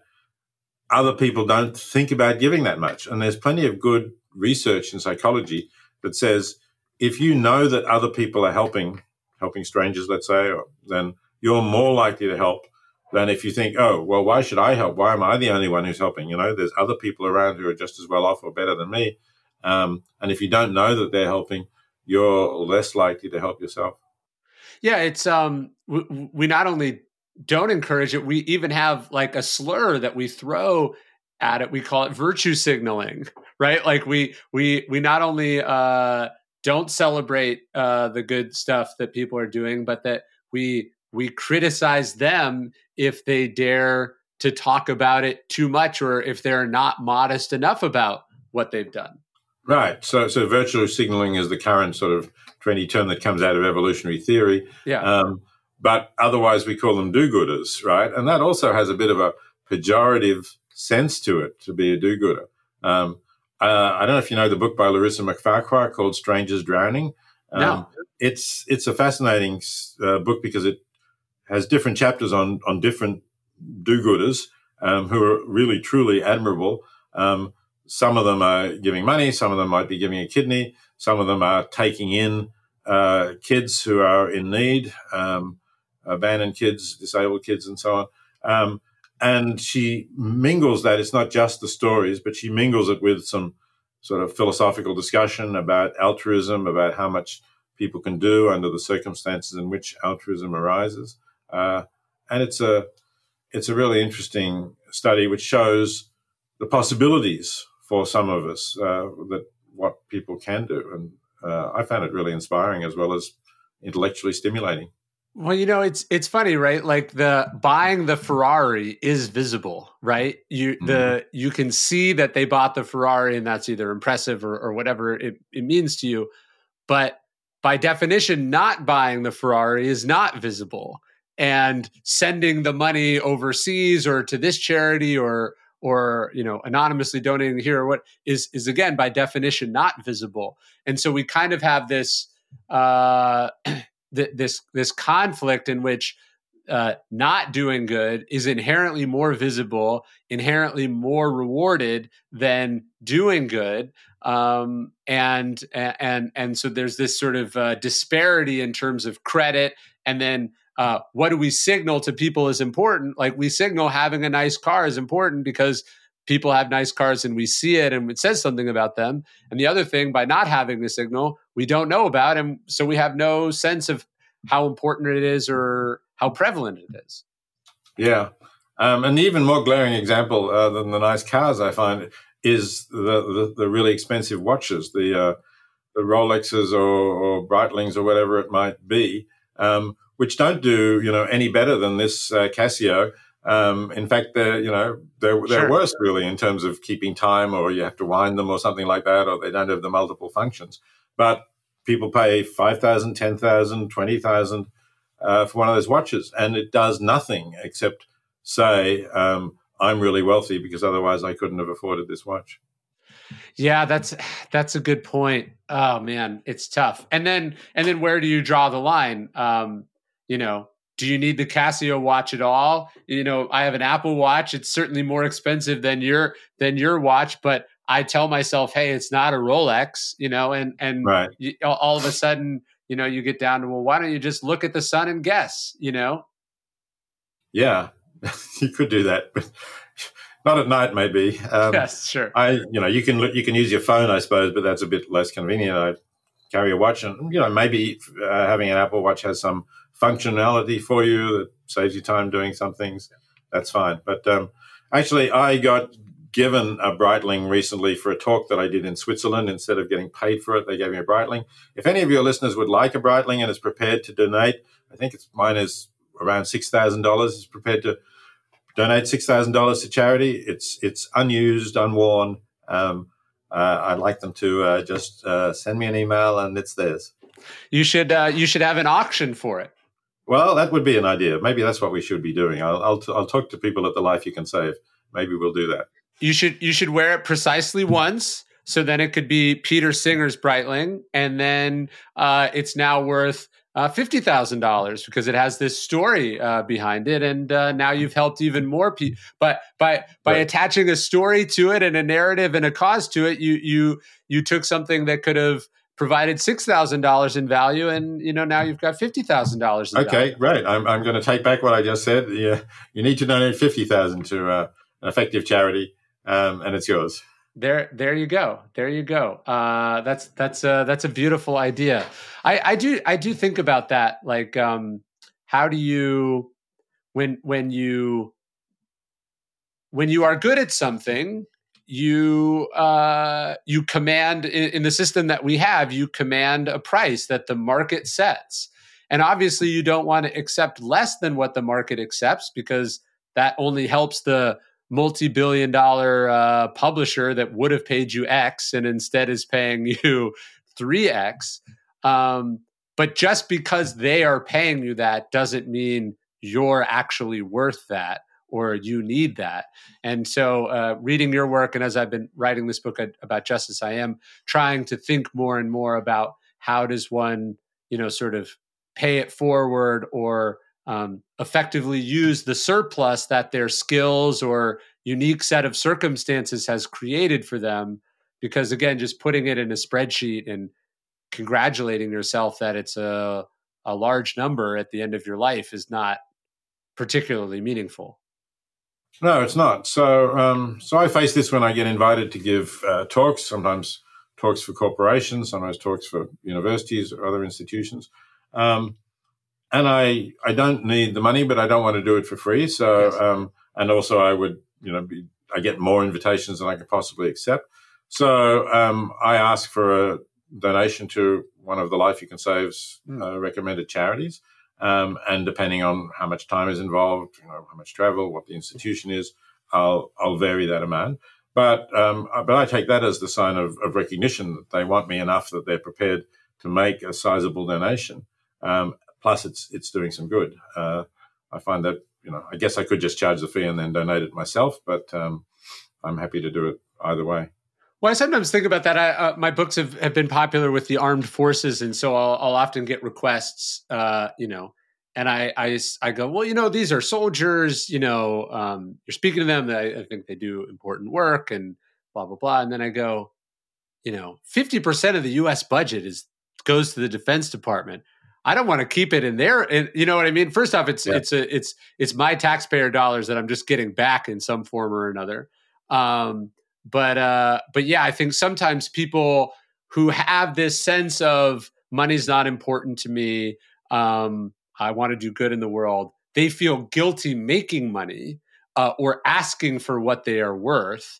other people don't think about giving that much. And there's plenty of good research in psychology that says if you know that other people are helping, helping strangers, let's say, or, then you're more likely to help than if you think, oh, well, why should I help? Why am I the only one who's helping? You know, there's other people around who are just as well off or better than me. Um, and if you don't know that they're helping, you're less likely to help yourself. Yeah, it's um, we, we not only don't encourage it, we even have like a slur that we throw at it. We call it virtue signaling, right? Like we we we not only uh, don't celebrate uh, the good stuff that people are doing, but that we we criticize them if they dare to talk about it too much, or if they're not modest enough about what they've done. Right. So, so virtue signaling is the current sort of trendy term that comes out of evolutionary theory. Yeah. Um, but otherwise, we call them do-gooders, right? And that also has a bit of a pejorative sense to it, to be a do-gooder. Um, uh, I don't know if you know the book by Larissa McFarquhar called Strangers Drowning. Um, no. It's it's a fascinating uh, book because it has different chapters on on different do-gooders um, who are really, truly admirable. Um, some of them are giving money. Some of them might be giving a kidney. Some of them are taking in uh, kids who are in need, um, abandoned kids, disabled kids, and so on. Um, and she mingles that. It's not just the stories, but she mingles it with some sort of philosophical discussion about altruism, about how much people can do under the circumstances in which altruism arises. Uh, and it's a it's a really interesting study which shows the possibilities for some of us, uh, that what people can do. And uh, I found it really inspiring as well as intellectually stimulating. Well, you know, it's it's funny, right? Like the buying the Ferrari is visible, right? You mm-hmm. the you can see that they bought the Ferrari, and that's either impressive or, or whatever it, it means to you. But by definition, not buying the Ferrari is not visible. And sending the money overseas or to this charity or or you know anonymously donating here or what is is again by definition not visible. And so we kind of have this uh, th- this this conflict in which uh, not doing good is inherently more visible, inherently more rewarded than doing good. Um, and and and so there's this sort of uh, disparity in terms of credit, and then. Uh, what do we signal to people is important? Like we signal having a nice car is important because people have nice cars and we see it and it says something about them. And the other thing, by not having the signal, we don't know about, and so we have no sense of how important it is or how prevalent it is. Yeah. Um, an even more glaring example uh, than the nice cars, I find, is the, the, the really expensive watches, the, uh, the Rolexes or, or Breitlings or whatever it might be. Um, which don't do, you know, any better than this uh, Casio. Um, in fact, they're, you know, they're, they're sure. worse really in terms of keeping time, or you have to wind them or something like that, or they don't have the multiple functions. But people pay five thousand dollars, ten thousand dollars, twenty thousand dollars uh, for one of those watches, and it does nothing except say, um, I'm really wealthy because otherwise I couldn't have afforded this watch. Yeah, that's that's a good point. Oh man, it's tough. And then and then where do you draw the line? Um, You know, do you need the Casio watch at all? You know, I have an Apple Watch. It's certainly more expensive than your than your watch, but I tell myself, hey, it's not a Rolex, you know, and and right. you, all of a sudden, you know, you get down to, well, why don't you just look at the sun and guess, you know? Yeah, you could do that, but not at night, maybe. Um, yes, sure. I, you know, you can you can use your phone, I suppose, but that's a bit less convenient. I carry a watch, and you know, maybe uh, having an Apple Watch has some functionality for you that saves you time doing some things. That's fine. But um, actually, I got given a Breitling recently for a talk that I did in Switzerland. Instead of getting paid for it, they gave me a Breitling. If any of your listeners would like a Breitling and is prepared to donate, I think it's mine is around six thousand dollars, is prepared to donate six thousand dollars to charity. It's it's unused, unworn. Um, uh, I'd like them to uh, just uh, send me an email and it's theirs. You should uh, you should have an auction for it. Well, that would be an idea. Maybe that's what we should be doing. I'll I'll, t- I'll talk to people at the Life You Can Save. Maybe we'll do that. You should you should wear it precisely once, so then it could be Peter Singer's Breitling, and then uh, it's now worth uh, fifty thousand dollars because it has this story uh, behind it, and uh, now you've helped even more people. But by by right. attaching a story to it and a narrative and a cause to it, you you you took something that could have provided six thousand dollars in value, and you know now you've got fifty thousand dollars. Okay, value. Right. I'm I'm going to take back what I just said. Yeah, you need to donate fifty thousand to uh, an effective charity, um, and it's yours. There, there you go. There you go. Uh, that's that's a that's a beautiful idea. I, I do I do think about that. Like, um, how do you when when you when you are good at something, you uh, you command in, in the system that we have, you command a price that the market sets, and obviously you don't want to accept less than what the market accepts because that only helps the multi-billion dollar uh, publisher that would have paid you X and instead is paying you three X. Um, but just because they are paying you that doesn't mean you're actually worth that or you need that. And so uh, reading your work, and as I've been writing this book about justice, I am trying to think more and more about how does one, you know, sort of pay it forward or Um, effectively use the surplus that their skills or unique set of circumstances has created for them. Because again, just putting it in a spreadsheet and congratulating yourself that it's a, a large number at the end of your life is not particularly meaningful. No, it's not. So, um, so I face this when I get invited to give uh, talks, sometimes talks for corporations, sometimes talks for universities or other institutions. Um, And I, I don't need the money, but I don't want to do it for free. So, yes. um, and also I would, you know, be, I get more invitations than I could possibly accept. So, um, I ask for a donation to one of the Life You Can Save's uh, recommended charities. Um, and depending on how much time is involved, you know, how much travel, what the institution is, I'll, I'll vary that amount. But, um, but I take that as the sign of, of recognition that they want me enough that they're prepared to make a sizable donation. Um, Plus, it's it's doing some good. Uh, I find that, you know, I guess I could just charge the fee and then donate it myself, but um, I'm happy to do it either way. Well, I sometimes think about that. I, uh, my books have, have been popular with the armed forces, and so I'll, I'll often get requests, uh, you know, and I, I I go, well, you know, these are soldiers, you know, um, you're speaking to them. I, I think they do important work and blah, blah, blah. And then I go, you know, fifty percent of the U S budget is goes to the Defense Department. I don't want to keep it in there. And you know what I mean? First off, it's, yeah. it's, a, it's, it's my taxpayer dollars that I'm just getting back in some form or another. Um, but, uh, but yeah, I think sometimes people who have this sense of money's not important to me, um, I want to do good in the world, they feel guilty making money, uh, or asking for what they are worth.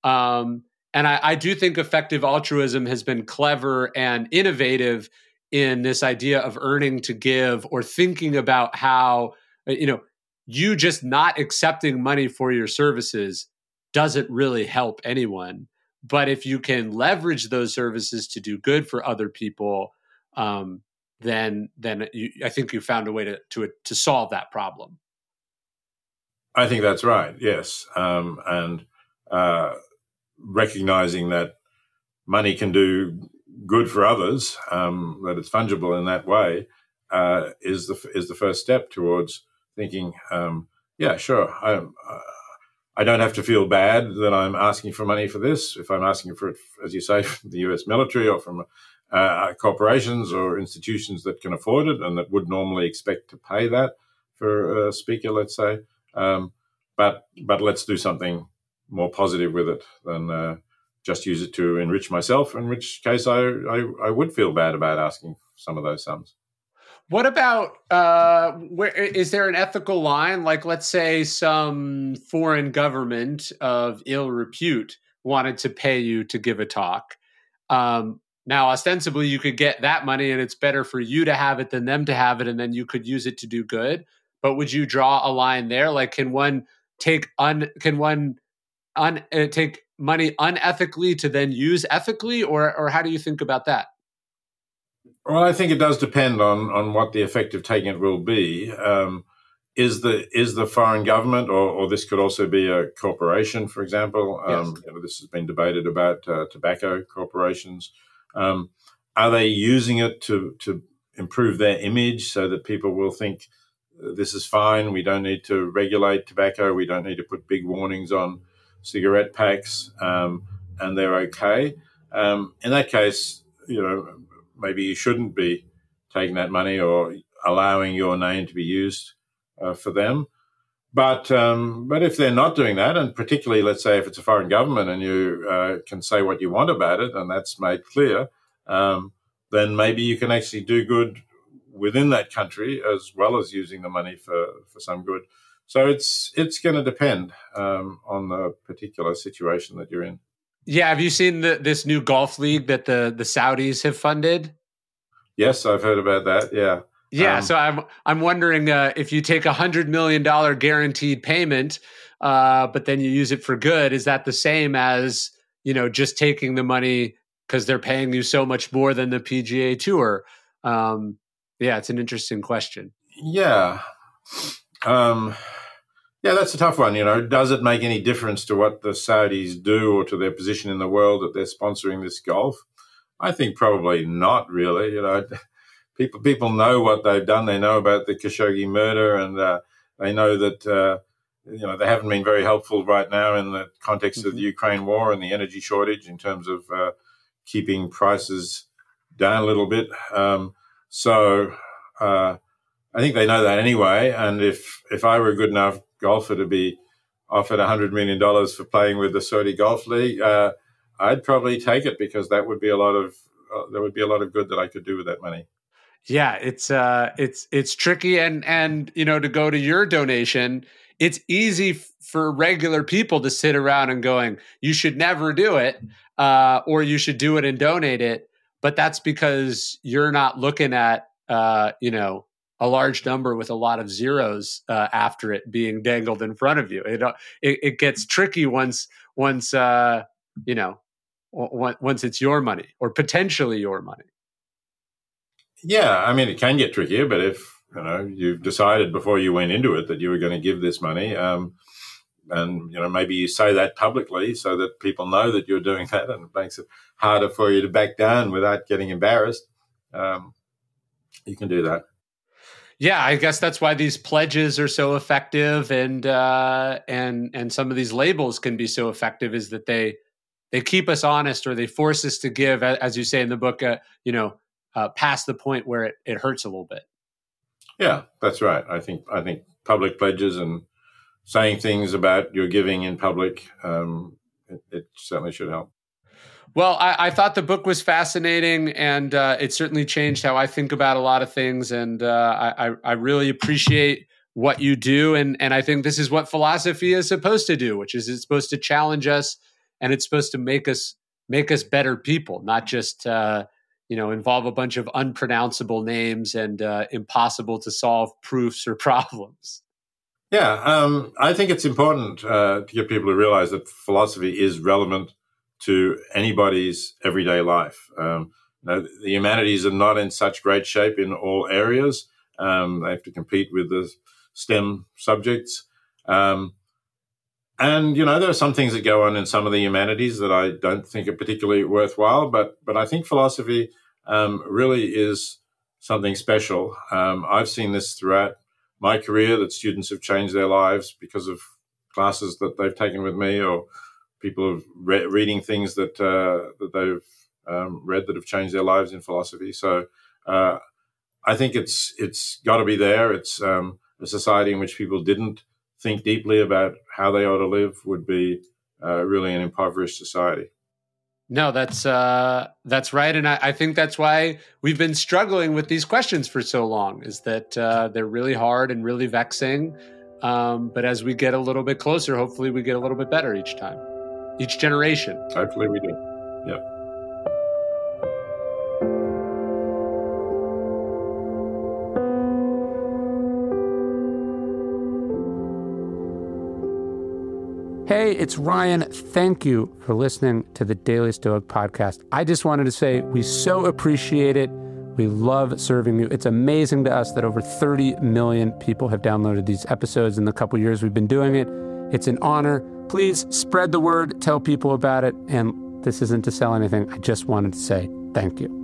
Um, and I, I do think effective altruism has been clever and innovative in this idea of earning to give, or thinking about how, you know, you just not accepting money for your services doesn't really help anyone. But if you can leverage those services to do good for other people, um, then then you, I think you found a way to to to solve that problem. I think that's right. Yes, um, and uh, recognizing that money can do good for others, um, that it's fungible in that way, uh, is the is the first step towards thinking, um, yeah, sure, I, uh, I don't have to feel bad that I'm asking for money for this. If I'm asking for it, as you say, from the U S military or from uh, corporations or institutions that can afford it and that would normally expect to pay that for a speaker, let's say, um, but but let's do something more positive with it than uh, just use it to enrich myself, in which case I, I, I would feel bad about asking some of those sums. What about, uh, where, is there an ethical line? Like, let's say some foreign government of ill repute wanted to pay you to give a talk. Um, now, ostensibly, you could get that money and it's better for you to have it than them to have it, and then you could use it to do good. But would you draw a line there? Like, can one take un, can one un, uh, take money unethically to then use ethically, or or how do you think about that? Well, I think it does depend on, on what the effect of taking it will be. Um, is the is the foreign government, or, or this could also be a corporation, for example. Um, Yes. you know, this has been debated about uh, tobacco corporations. Um, are they using it to to improve their image so that people will think this is fine? We don't need to regulate tobacco. We don't need to put big warnings on cigarette packs, um, and they're okay. Um, in that case, you know, maybe you shouldn't be taking that money or allowing your name to be used uh, for them. But um, but if they're not doing that, and particularly, let's say, if it's a foreign government and you uh, can say what you want about it, and that's made clear, um, then maybe you can actually do good within that country as well as using the money for, for some good. So it's it's going to depend um, on the particular situation that you're in. Yeah, have you seen the, this new golf league that the, the Saudis have funded? Yes, I've heard about that. Yeah. Yeah, Um, so I'm I'm wondering uh, if you take a hundred million dollar guaranteed payment, uh, but then you use it for good, is that the same as, you know, just taking the money because they're paying you so much more than the P G A Tour? Um, yeah, it's an interesting question. Yeah. Um, yeah, that's a tough one. You know, does it make any difference to what the Saudis do or to their position in the world that they're sponsoring this golf? I think probably not really. You know, people people know what they've done. They know about the Khashoggi murder, and uh, they know that, uh, you know, they haven't been very helpful right now in the context mm-hmm. of the Ukraine war and the energy shortage in terms of uh, keeping prices down a little bit. Um, so uh, I think they know that anyway. And if, if I were a good enough golfer to be offered one hundred million dollars for playing with the Saudi Golf League, uh, I'd probably take it, because that would be a lot of uh, there would be a lot of good that I could do with that money. Yeah, it's uh, it's it's tricky, and and you know, to go to your donation, it's easy f- for regular people to sit around and going, you should never do it, uh, or you should do it and donate it. But that's because you're not looking at uh, you know, a large number with a lot of zeros uh, after it being dangled in front of you. It it, it gets tricky once once uh, you know w- once it's your money or potentially your money. Yeah, I mean, it can get trickier, but if, you know, you've decided before you went into it that you were going to give this money, um, and, you know, maybe you say that publicly so that people know that you're doing that, and it makes it harder for you to back down without getting embarrassed, um, you can do that. Yeah, I guess that's why these pledges are so effective, and uh, and and some of these labels can be so effective, is that they they keep us honest, or they force us to give, as you say in the book, uh, you know, Uh, past the point where it, it hurts a little bit. Yeah, that's right. I think I think public pledges and saying things about your giving in public, um, it, it certainly should help. Well, I, I thought the book was fascinating, and uh, it certainly changed how I think about a lot of things. And uh, I, I really appreciate what you do. And, and I think this is what philosophy is supposed to do, which is it's supposed to challenge us, and it's supposed to make us make us better people, not just uh, you know, involve a bunch of unpronounceable names and uh, impossible to solve proofs or problems. Yeah, um, I think it's important uh, to get people to realize that philosophy is relevant to anybody's everyday life. Um, you know, the humanities are not in such great shape in all areas. Um, they have to compete with the STEM subjects. Um, and, you know, there are some things that go on in some of the humanities that I don't think are particularly worthwhile, but but I think philosophy um, really is something special. Um, I've seen this throughout my career, that students have changed their lives because of classes that they've taken with me, or people have re- reading things that uh, that they've um, read that have changed their lives in philosophy. So uh, I think it's it's got to be there. It's um, a society in which people didn't think deeply about how they ought to live would be uh, really an impoverished society. No, that's uh, that's right, and I, I think that's why we've been struggling with these questions for so long. Is that uh, they're really hard and really vexing, um, but as we get a little bit closer, hopefully we get a little bit better each time, each generation. Hopefully we do. Yeah. Hey, it's Ryan. Thank you for listening to the Daily Stoic podcast. I just wanted to say we so appreciate it We love serving you. It's amazing to us that over thirty million people have downloaded these episodes in the couple years we've been doing it. It's an honor. Please spread the word, tell people about it. And this isn't to sell anything. I just wanted to say thank you.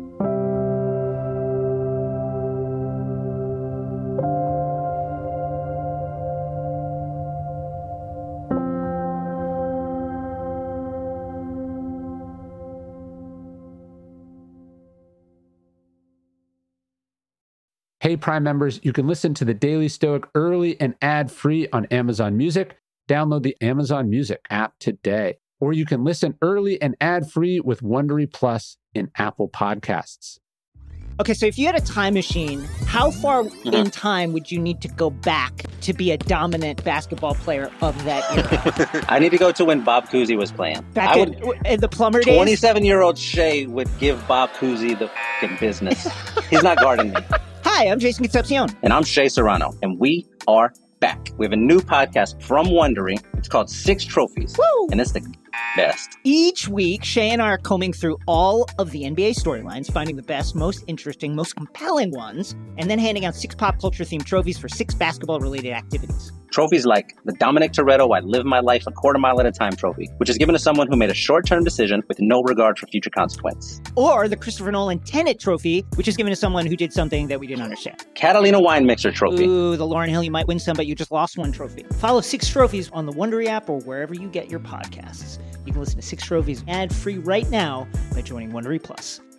Hey, Prime members, you can listen to The Daily Stoic early and ad-free on Amazon Music. Download the Amazon Music app today. Or you can listen early and ad-free with Wondery Plus in Apple Podcasts. Okay, so if you had a time machine, how far mm-hmm. in time would you need to go back to be a dominant basketball player of that era? I need to go to when Bob Cousy was playing. Back I in, would, in the plumber days? twenty-seven-year-old Shea would give Bob Cousy the f***ing business. He's not guarding me. Hi, I'm Jason Concepcion. And I'm Shea Serrano. And we are back. We have a new podcast from Wondery. It's called Six Trophies. Woo! And it's the best. Each week, Shea and I are combing through all of the N B A storylines, finding the best, most interesting, most compelling ones, and then handing out six pop culture-themed trophies for six basketball-related activities. Trophies like the Dominic Toretto I Live My Life a Quarter Mile at a Time trophy, which is given to someone who made a short-term decision with no regard for future consequence. Or the Christopher Nolan Tenet trophy, which is given to someone who did something that we didn't understand. Catalina Wine Mixer trophy. Ooh, the Lauryn Hill You Might Win Some, But You Just Lost One trophy. Follow Six Trophies on the Wondery app or wherever you get your podcasts. You can listen to Six Trophies ad-free right now by joining Wondery Plus.